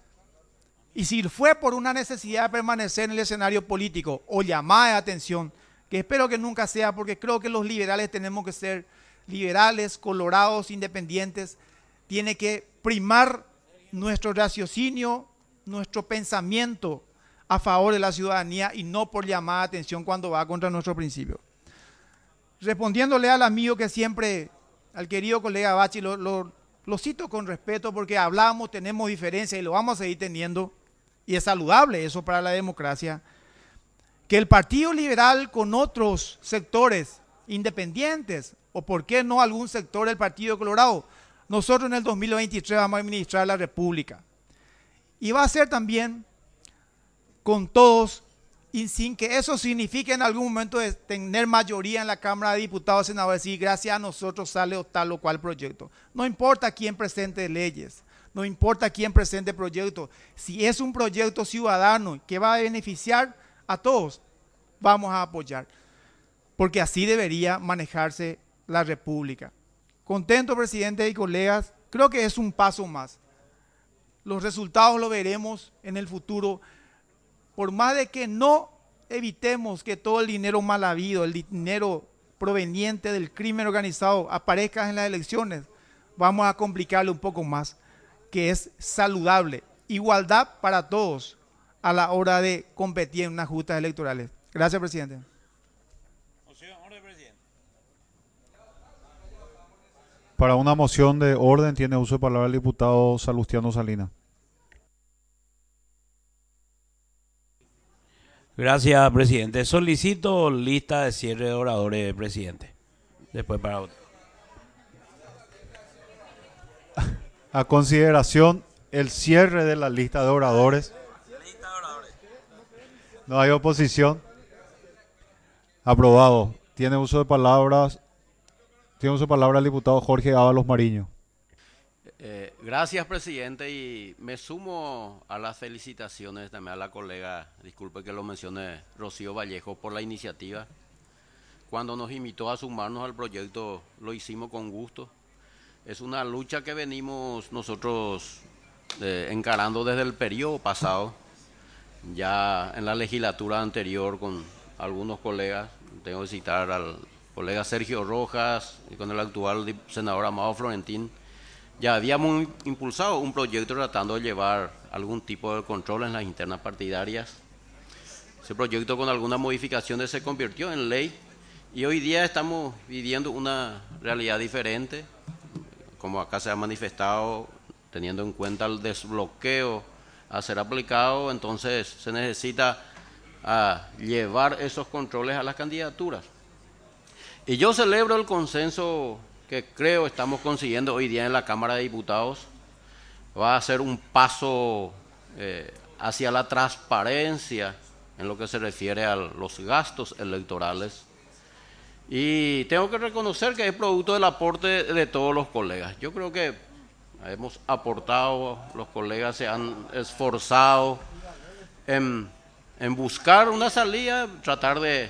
Y si fue por una necesidad de permanecer en el escenario político o llamada de atención, que espero que nunca sea, porque creo que los liberales tenemos que ser liberales, colorados, independientes, tiene que primar nuestro raciocinio, nuestro pensamiento a favor de la ciudadanía y no por llamada de atención cuando va contra nuestro principio. Respondiéndole al amigo que siempre, al querido colega Bachi, lo, lo, lo cito con respeto porque hablamos, tenemos diferencias y lo vamos a seguir teniendo, y es saludable eso para la democracia, que el Partido Liberal con otros sectores independientes, o por qué no algún sector del Partido Colorado, nosotros en el dos mil veintitrés vamos a administrar la República. Y va a ser también con todos, y sin que eso signifique en algún momento de tener mayoría en la Cámara de Diputados, senadores, y gracias a nosotros sale o tal o cual proyecto. No importa quién presente leyes, no importa quién presente proyectos, si es un proyecto ciudadano que va a beneficiar a todos, vamos a apoyar, porque así debería manejarse la República. Contento, presidente y colegas, creo que es un paso más. Los resultados lo veremos en el futuro. Por más de que no evitemos que todo el dinero mal habido, el dinero proveniente del crimen organizado aparezca en las elecciones, vamos a complicarle un poco más, que es saludable. Igualdad para todos a la hora de competir en unas justas electorales. Gracias, presidente. Para una moción de orden tiene uso de palabra el diputado Salustiano Salinas. Gracias, presidente. Solicito lista de cierre de oradores, presidente. Después para otro. a consideración el cierre de la lista de oradores. No hay oposición. Aprobado. Tiene uso de palabras. Tiene uso de palabra el diputado Jorge Ábalos Mariño. Eh, gracias, presidente, y me sumo a las felicitaciones también a la colega, disculpe que lo mencione, Rocío Vallejo, por la iniciativa. Cuando nos invitó a sumarnos al proyecto, lo hicimos con gusto. Es una lucha que venimos nosotros eh, encarando desde el periodo pasado, ya en la legislatura anterior con algunos colegas. Tengo que citar al colega Sergio Rojas y con el actual senador Amado Florentín. Ya habíamos impulsado un proyecto tratando de llevar algún tipo de control en las internas partidarias. Ese proyecto con algunas modificaciones se convirtió en ley y hoy día estamos viviendo una realidad diferente, como acá se ha manifestado, teniendo en cuenta el desbloqueo a ser aplicado. Entonces se necesita a llevar esos controles a las candidaturas. Y yo celebro el consenso que creo estamos consiguiendo hoy día en la Cámara de Diputados. Va a ser un paso eh, hacia la transparencia en lo que se refiere a los gastos electorales. Y tengo que reconocer que es producto del aporte de todos los colegas. Yo creo que hemos aportado, los colegas se han esforzado en, en buscar una salida, tratar de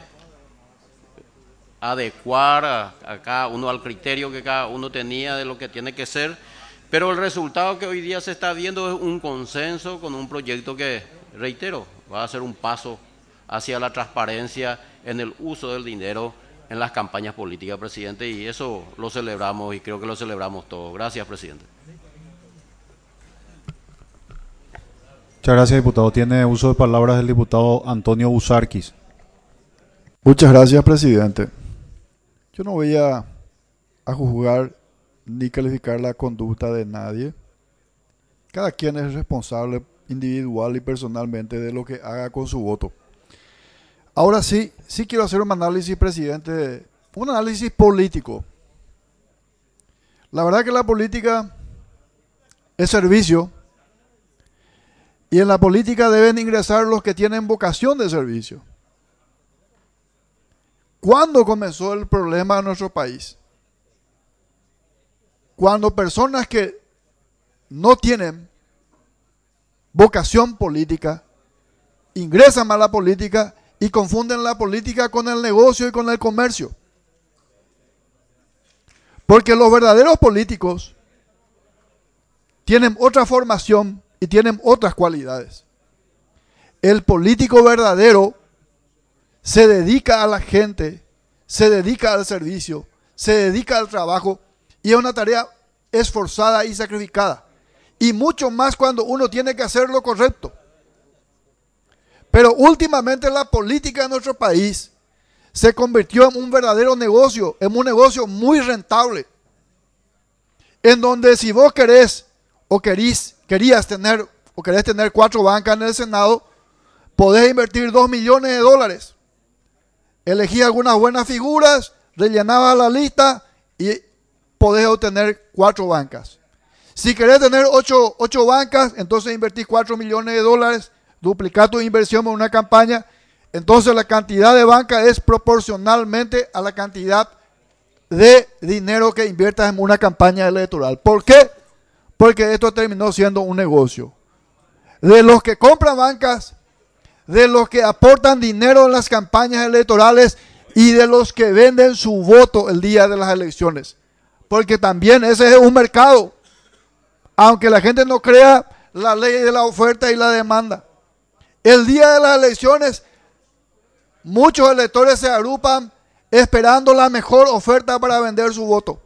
adecuar a, a cada uno al criterio que cada uno tenía de lo que tiene que ser, pero el resultado que hoy día se está viendo es un consenso con un proyecto que, reitero, va a ser un paso hacia la transparencia en el uso del dinero en las campañas políticas, presidente, y eso lo celebramos y creo que lo celebramos todos. Gracias, presidente. Muchas gracias, diputado. Tiene uso de palabras el diputado Antonio Busarquis. Muchas gracias, presidente. Yo no voy a, a juzgar ni calificar la conducta de nadie. Cada quien es responsable individual y personalmente de lo que haga con su voto. Ahora sí, sí quiero hacer un análisis, presidente, un análisis político. La verdad que la política es servicio y en la política deben ingresar los que tienen vocación de servicio. ¿Cuándo comenzó el problema en nuestro país? Cuando personas que no tienen vocación política ingresan a la política y confunden la política con el negocio y con el comercio. Porque los verdaderos políticos tienen otra formación y tienen otras cualidades. El político verdadero se dedica a la gente, se dedica al servicio, se dedica al trabajo y es una tarea esforzada y sacrificada. Y mucho más cuando uno tiene que hacer lo correcto. Pero últimamente la política de nuestro país se convirtió en un verdadero negocio, en un negocio muy rentable. En donde si vos querés o querís, querías tener o querés tener cuatro bancas en el Senado, podés invertir dos millones de dólares. Elegí algunas buenas figuras, rellenaba la lista y podés obtener cuatro bancas. Si querés tener ocho, ocho bancas, entonces invertís cuatro millones de dólares, duplicás tu inversión en una campaña, entonces la cantidad de bancas es proporcionalmente a la cantidad de dinero que inviertas en una campaña electoral. ¿Por qué? Porque esto terminó siendo un negocio. De los que compran bancas, de los que aportan dinero en las campañas electorales y de los que venden su voto el día de las elecciones. Porque también ese es un mercado. Aunque la gente no crea, la ley de la oferta y la demanda. El día de las elecciones, muchos electores se agrupan esperando la mejor oferta para vender su voto.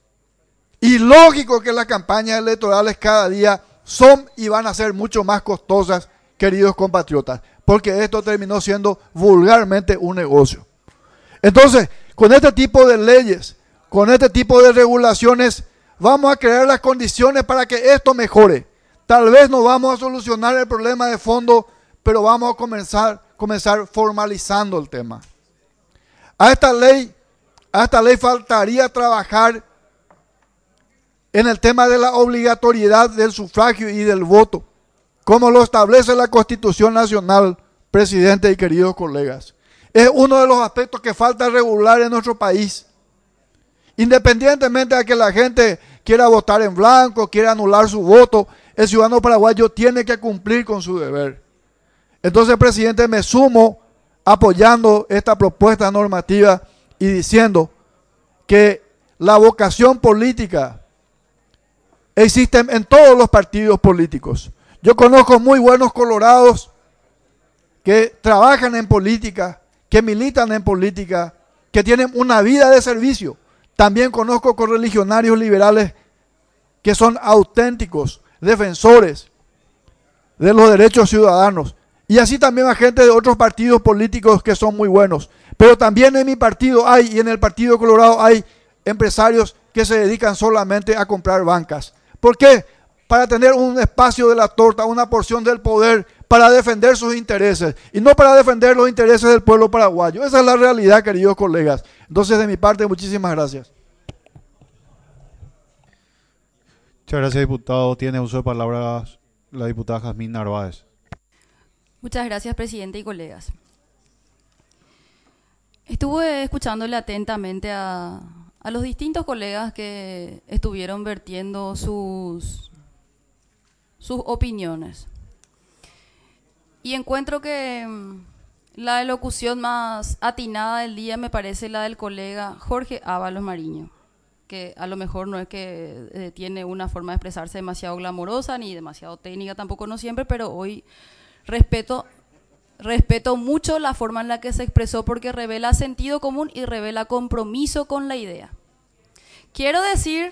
Y lógico que las campañas electorales cada día son y van a ser mucho más costosas, queridos compatriotas, porque esto terminó siendo vulgarmente un negocio. Entonces, con este tipo de leyes, con este tipo de regulaciones, vamos a crear las condiciones para que esto mejore. Tal vez no vamos a solucionar el problema de fondo, pero vamos a comenzar, comenzar formalizando el tema. A esta ley, a esta ley faltaría trabajar en el tema de la obligatoriedad del sufragio y del voto, como lo establece la Constitución Nacional, presidente y queridos colegas. Es uno de los aspectos que falta regular en nuestro país. Independientemente de que la gente quiera votar en blanco, quiera anular su voto, el ciudadano paraguayo tiene que cumplir con su deber. Entonces, presidente, me sumo apoyando esta propuesta normativa y diciendo que la vocación política existe en todos los partidos políticos. Yo conozco muy buenos colorados que trabajan en política, que militan en política, que tienen una vida de servicio. También conozco correligionarios liberales que son auténticos defensores de los derechos ciudadanos. Y así también hay gente de otros partidos políticos que son muy buenos. Pero también en mi partido hay, y en el Partido Colorado hay empresarios que se dedican solamente a comprar bancas. ¿Por qué? Para tener un espacio de la torta, una porción del poder, para defender sus intereses y no para defender los intereses del pueblo paraguayo. Esa es la realidad, queridos colegas. Entonces, de mi parte, muchísimas gracias. Muchas gracias, diputado. Tiene uso de palabras la diputada Jazmín Narváez. Muchas gracias, presidente y colegas. Estuve escuchándole atentamente a, a los distintos colegas que estuvieron vertiendo sus, sus opiniones. Y encuentro que la elocución más atinada del día me parece la del colega Jorge Ábalos Mariño, que a lo mejor no es que eh, tiene una forma de expresarse demasiado glamorosa ni demasiado técnica, tampoco no siempre, pero hoy respeto, respeto mucho la forma en la que se expresó porque revela sentido común y revela compromiso con la idea. Quiero decir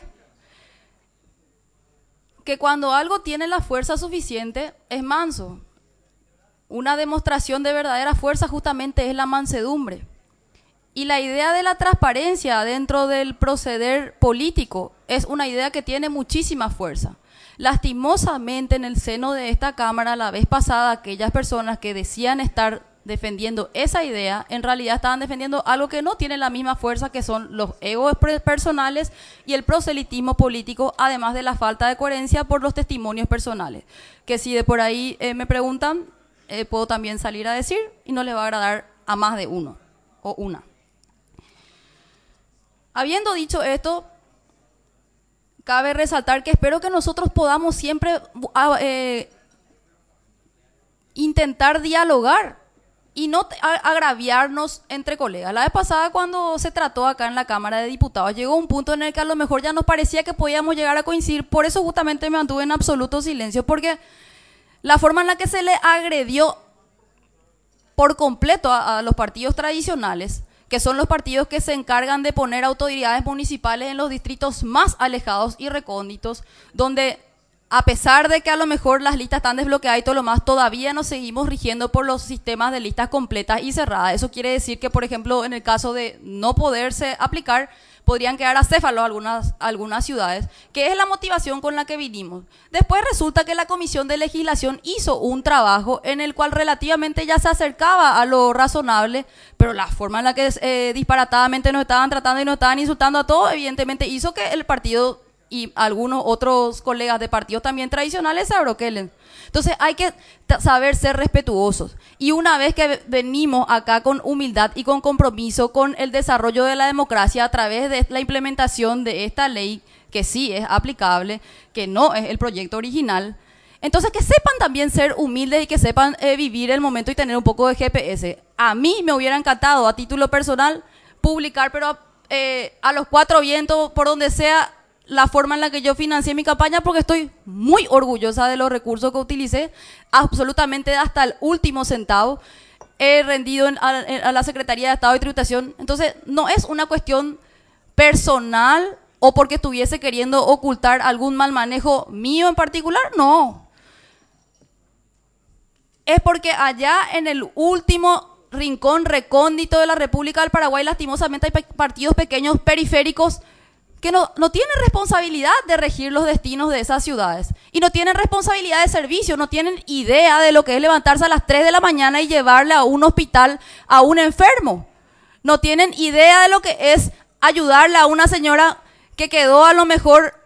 que cuando algo tiene la fuerza suficiente es manso. Una demostración de verdadera fuerza justamente es la mansedumbre. Y la idea de la transparencia dentro del proceder político es una idea que tiene muchísima fuerza. Lastimosamente en el seno de esta Cámara la vez pasada aquellas personas que decían estar defendiendo esa idea en realidad estaban defendiendo algo que no tiene la misma fuerza, que son los egos personales y el proselitismo político, además de la falta de coherencia por los testimonios personales, que si de por ahí eh, me preguntan, eh, puedo también salir a decir y no le va a agradar a más de uno o una. Habiendo dicho esto, cabe resaltar que espero que nosotros podamos siempre eh, intentar dialogar y no agraviarnos entre colegas. La vez pasada cuando se trató acá en la Cámara de Diputados, llegó un punto en el que a lo mejor ya nos parecía que podíamos llegar a coincidir, por eso justamente me mantuve en absoluto silencio, porque la forma en la que se le agredió por completo a, a los partidos tradicionales, que son los partidos que se encargan de poner autoridades municipales en los distritos más alejados y recónditos, donde a pesar de que a lo mejor las listas están desbloqueadas y todo lo más, todavía nos seguimos rigiendo por los sistemas de listas completas y cerradas. Eso quiere decir que, por ejemplo, en el caso de no poderse aplicar, podrían quedar acéfalos algunas, algunas ciudades, que es la motivación con la que vinimos. Después resulta que la Comisión de Legislación hizo un trabajo en el cual relativamente ya se acercaba a lo razonable, pero la forma en la que eh, disparatadamente nos estaban tratando y nos estaban insultando a todos, evidentemente hizo que el partido y algunos otros colegas de partidos también tradicionales se abroquelen. Entonces hay que saber ser respetuosos. Y una vez que venimos acá con humildad y con compromiso con el desarrollo de la democracia a través de la implementación de esta ley, que sí es aplicable, que no es el proyecto original, entonces que sepan también ser humildes y que sepan eh, vivir el momento y tener un poco de G P S. A mí me hubiera encantado, a título personal, publicar, pero eh, a los cuatro vientos, por donde sea, la forma en la que yo financié mi campaña, porque estoy muy orgullosa de los recursos que utilicé, absolutamente hasta el último centavo, he rendido en, a, a la Secretaría de Estado y Tributación. Entonces, no es una cuestión personal o porque estuviese queriendo ocultar algún mal manejo mío en particular, no. Es porque allá en el último rincón recóndito de la República del Paraguay, lastimosamente hay pe- partidos pequeños periféricos que no, no tienen responsabilidad de regir los destinos de esas ciudades y no tienen responsabilidad de servicio, no tienen idea de lo que es levantarse a las tres de la mañana y llevarle a un hospital a un enfermo, no tienen idea de lo que es ayudarle a una señora que quedó a lo mejor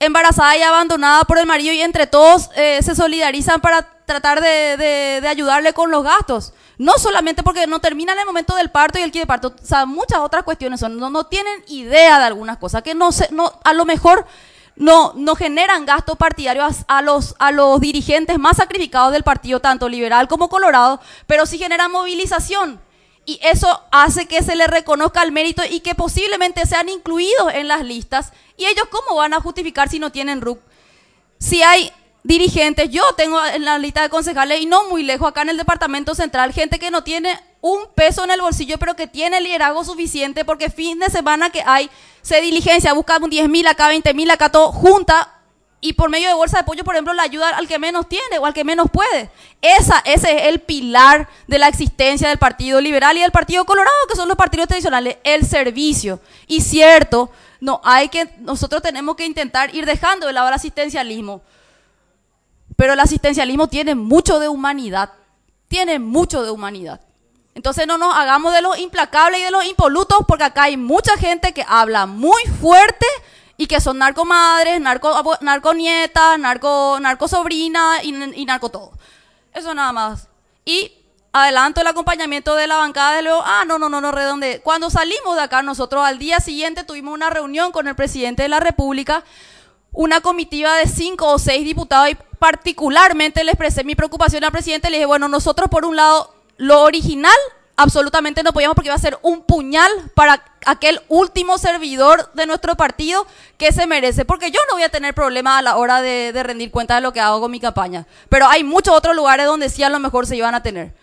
embarazada y abandonada por el marido y entre todos eh, se solidarizan para tratar de, de, de ayudarle con los gastos. No solamente porque no termina en el momento del parto y el kit de parto, o sea, muchas otras cuestiones son, no, no tienen idea de algunas cosas, que no, se, no a lo mejor no, no generan gastos partidarios a, a, los, a los dirigentes más sacrificados del partido, tanto liberal como colorado, pero sí generan movilización. Y eso hace que se les reconozca el mérito y que posiblemente sean incluidos en las listas. ¿Y ellos cómo van a justificar si no tienen R U C? Si hay dirigentes, yo tengo en la lista de concejales y no muy lejos, acá en el departamento central, gente que no tiene un peso en el bolsillo, pero que tiene liderazgo suficiente porque fin de semana que hay, se diligencia, busca un diez mil, acá veinte mil, acá todo, junta. Y por medio de bolsa de apoyo, por ejemplo, le ayuda al que menos tiene o al que menos puede. Esa, ese es el pilar de la existencia del Partido Liberal y del Partido Colorado, que son los partidos tradicionales, el servicio. Y cierto, no hay que, nosotros tenemos que intentar ir dejando de lado el asistencialismo. Pero el asistencialismo tiene mucho de humanidad, tiene mucho de humanidad. Entonces no nos hagamos de los implacables y de los impolutos, porque acá hay mucha gente que habla muy fuerte y que son narcomadres, narco, narconietas, narco, narcosobrinas y, y narco todo. Eso nada más. Y adelanto el acompañamiento de la bancada de Leo. Ah, no, no, no, no, redonde. Cuando salimos de acá, nosotros al día siguiente tuvimos una reunión con el presidente de la República, una comitiva de cinco o seis diputados, y particularmente le expresé mi preocupación al presidente. Le dije, bueno, nosotros por un lado, lo original absolutamente no podíamos porque iba a ser un puñal para aquel último servidor de nuestro partido que se merece, porque yo no voy a tener problemas a la hora de, de rendir cuenta de lo que hago con mi campaña, pero hay muchos otros lugares donde sí a lo mejor se iban a tener.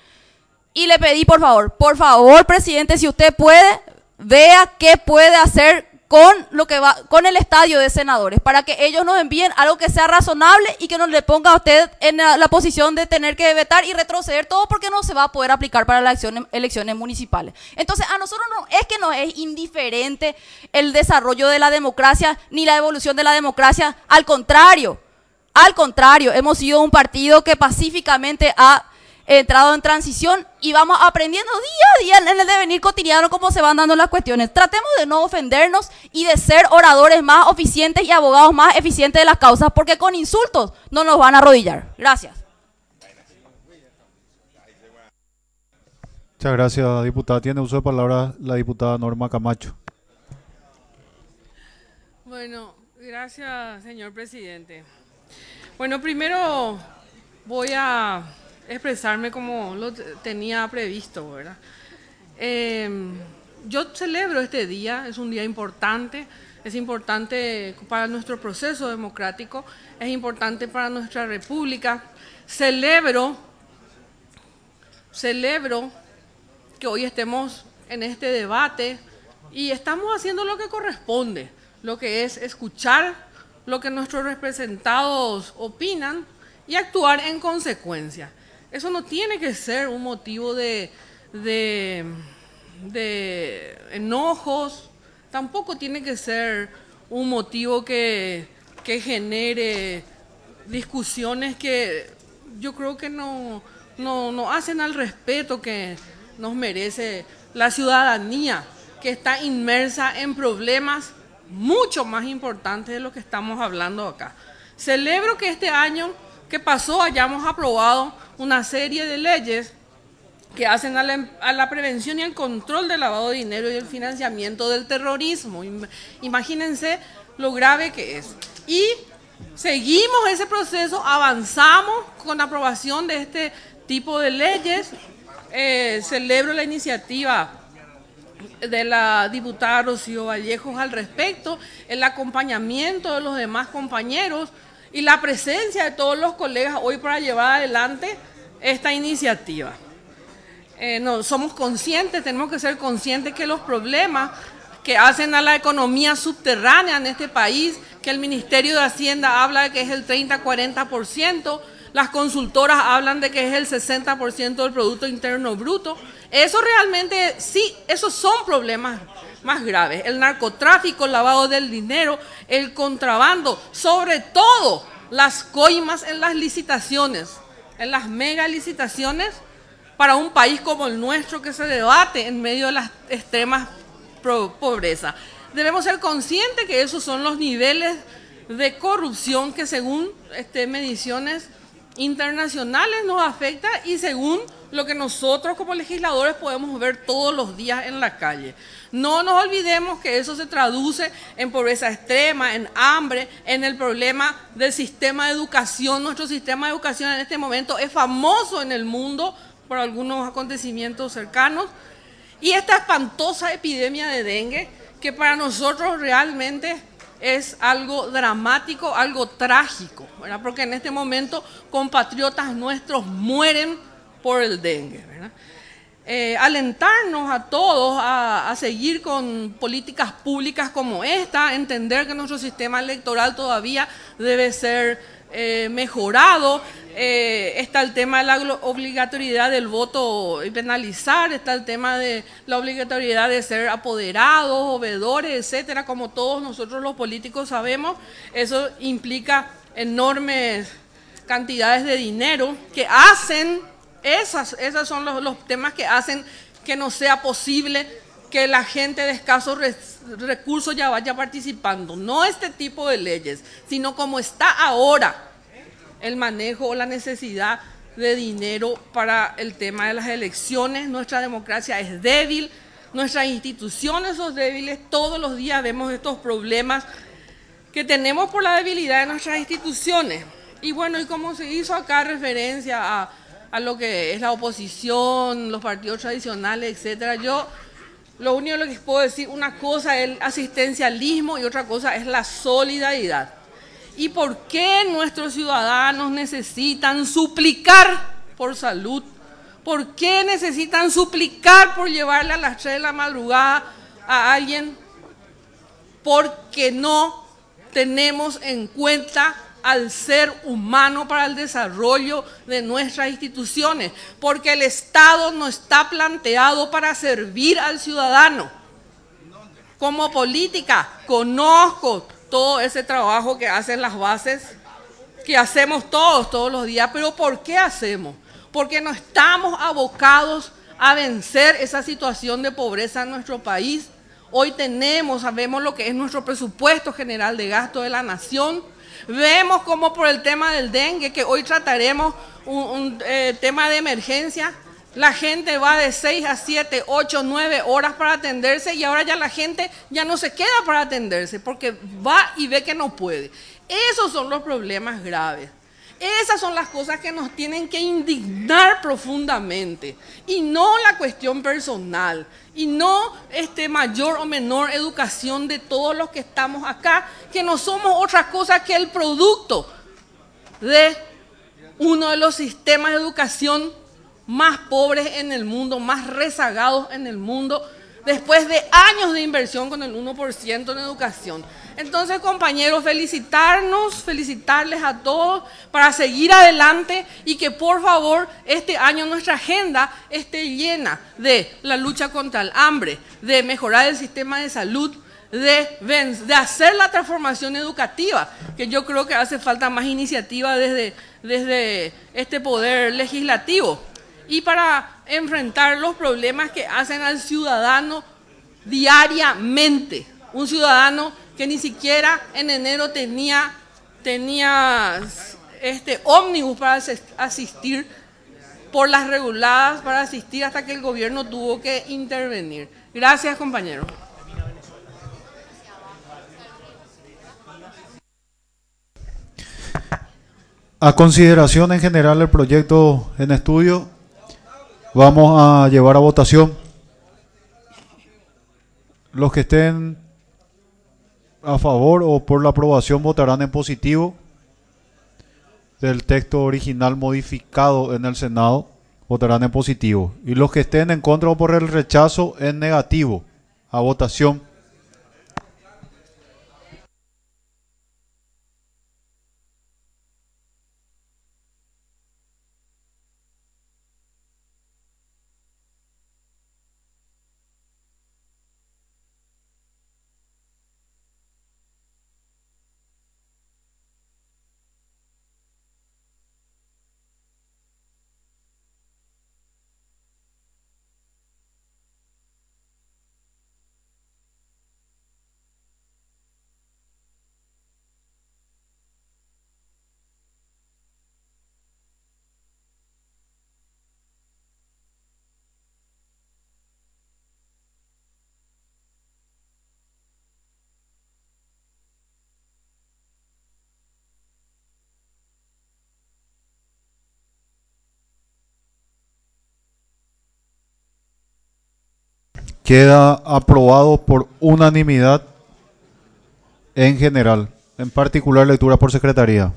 Y le pedí, por favor, por favor, presidente, si usted puede, vea qué puede hacer con lo que va, con el estadio de senadores, para que ellos nos envíen algo que sea razonable y que no le ponga a usted en la, la posición de tener que vetar y retroceder todo, porque no se va a poder aplicar para las elecciones, elecciones municipales. Entonces, a nosotros no es que nos es indiferente el desarrollo de la democracia ni la evolución de la democracia, al contrario, al contrario, hemos sido un partido que pacíficamente ha entrado en transición y vamos aprendiendo día a día en el devenir cotidiano cómo se van dando las cuestiones. Tratemos de no ofendernos y de ser oradores más eficientes y abogados más eficientes de las causas, porque con insultos no nos van a arrodillar. Gracias. Muchas gracias, diputada. Tiene uso de palabra la diputada Norma Camacho. Bueno, gracias, señor presidente. Bueno, primero voy a expresarme como lo tenía previsto, ¿verdad? Eh, yo celebro este día, es un día importante, es importante para nuestro proceso democrático, es importante para nuestra república. Celebro, celebro que hoy estemos en este debate y estamos haciendo lo que corresponde, lo que es escuchar lo que nuestros representados opinan y actuar en consecuencia. Eso no tiene que ser un motivo de, de, de enojos, tampoco tiene que ser un motivo que, que genere discusiones que yo creo que no, no, no hacen al respeto que nos merece la ciudadanía, que está inmersa en problemas mucho más importantes de lo que estamos hablando acá. Celebro que este año que pasó hayamos aprobado una serie de leyes que hacen a la, a la prevención y el control del lavado de dinero y el financiamiento del terrorismo. Imagínense lo grave que es. Y seguimos ese proceso, avanzamos con la aprobación de este tipo de leyes. Eh, celebro la iniciativa de la diputada Rocío Vallejos al respecto, el acompañamiento de los demás compañeros y la presencia de todos los colegas hoy para llevar adelante esta iniciativa. Eh, no, somos conscientes, tenemos que ser conscientes que los problemas que hacen a la economía subterránea en este país, que el Ministerio de Hacienda habla de que es el treinta a cuarenta por ciento, las consultoras hablan de que es el sesenta por ciento del Producto Interno Bruto, eso realmente sí, esos son problemas más graves. El narcotráfico, el lavado del dinero, el contrabando, sobre todo las coimas en las licitaciones, en las mega licitaciones para un país como el nuestro que se debate en medio de las extremas pobreza. Debemos ser conscientes que esos son los niveles de corrupción que según este, mediciones internacionales nos afecta y según lo que nosotros como legisladores podemos ver todos los días en la calle. No nos olvidemos que eso se traduce en pobreza extrema, en hambre, en el problema del sistema de educación. Nuestro sistema de educación en este momento es famoso en el mundo por algunos acontecimientos cercanos. Y esta espantosa epidemia de dengue, que para nosotros realmente es algo dramático, algo trágico, ¿verdad? Porque en este momento compatriotas nuestros mueren por el dengue, ¿verdad? Eh, alentarnos a todos a, a seguir con políticas públicas como esta, entender que nuestro sistema electoral todavía debe ser eh, mejorado. Eh, está el tema de la obligatoriedad del voto y penalizar, está el tema de la obligatoriedad de ser apoderados, obedores, etcétera. Como todos nosotros los políticos sabemos, eso implica enormes cantidades de dinero que hacen, esas, esos son los, los temas que hacen que no sea posible que la gente de escasos res, recursos ya vaya participando. No este tipo de leyes, sino como está ahora el manejo o la necesidad de dinero para el tema de las elecciones. Nuestra democracia es débil, nuestras instituciones son débiles, todos los días vemos estos problemas que tenemos por la debilidad de nuestras instituciones. Y bueno, y como se hizo acá referencia a, a lo que es la oposición, los partidos tradicionales, etcétera, yo lo único que les puedo decir, una cosa es el asistencialismo y otra cosa es la solidaridad. ¿Y por qué nuestros ciudadanos necesitan suplicar por salud? ¿Por qué necesitan suplicar por llevarle a las tres de la madrugada a alguien? Porque no tenemos en cuenta al ser humano para el desarrollo de nuestras instituciones, porque el Estado no está planteado para servir al ciudadano. Como política, conozco todo ese trabajo que hacen las bases, que hacemos todos, todos los días. Pero ¿por qué hacemos? Porque no estamos abocados a vencer esa situación de pobreza en nuestro país. Hoy tenemos, sabemos lo que es nuestro presupuesto general de gasto de la nación. Vemos como por el tema del dengue, que hoy trataremos un, un eh, tema de emergencia, la gente va de seis a siete, ocho, nueve horas para atenderse y ahora ya la gente ya no se queda para atenderse porque va y ve que no puede. Esos son los problemas graves. Esas son las cosas que nos tienen que indignar profundamente y no la cuestión personal y no este mayor o menor educación de todos los que estamos acá, que no somos otra cosa que el producto de uno de los sistemas de educación más pobres en el mundo, más rezagados en el mundo, después de años de inversión con el uno por ciento en educación. Entonces, compañeros, felicitarnos, felicitarles a todos para seguir adelante y que por favor este año nuestra agenda esté llena de la lucha contra el hambre, de mejorar el sistema de salud, de, de hacer la transformación educativa, que yo creo que hace falta más iniciativa desde, desde este poder legislativo. Y para enfrentar los problemas que hacen al ciudadano diariamente. Un ciudadano que ni siquiera en enero tenía, tenía este ómnibus para asistir por las reguladas, para asistir hasta que el gobierno tuvo que intervenir. Gracias, compañeros. A consideración en general el proyecto en estudio, vamos a llevar a votación. Los que estén a favor o por la aprobación votarán en positivo del texto original modificado en el Senado, votarán en positivo. Y los que estén en contra o por el rechazo en negativo. A votación. Queda aprobado por unanimidad en general. En particular, lectura por secretaría.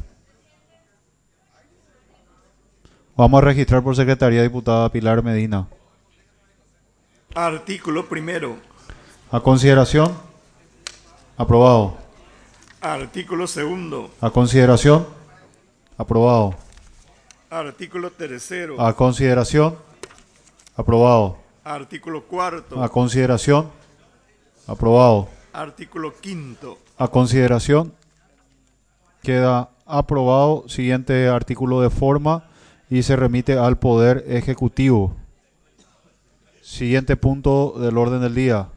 Vamos a registrar por secretaría, diputada Pilar Medina. Artículo primero. A consideración. Aprobado. Artículo segundo. A consideración. Aprobado. Artículo tercero. A consideración. Aprobado. Artículo cuarto. A consideración. Aprobado. Artículo quinto. A consideración. Queda aprobado. Siguiente artículo de forma y se remite al Poder Ejecutivo. Siguiente punto del orden del día.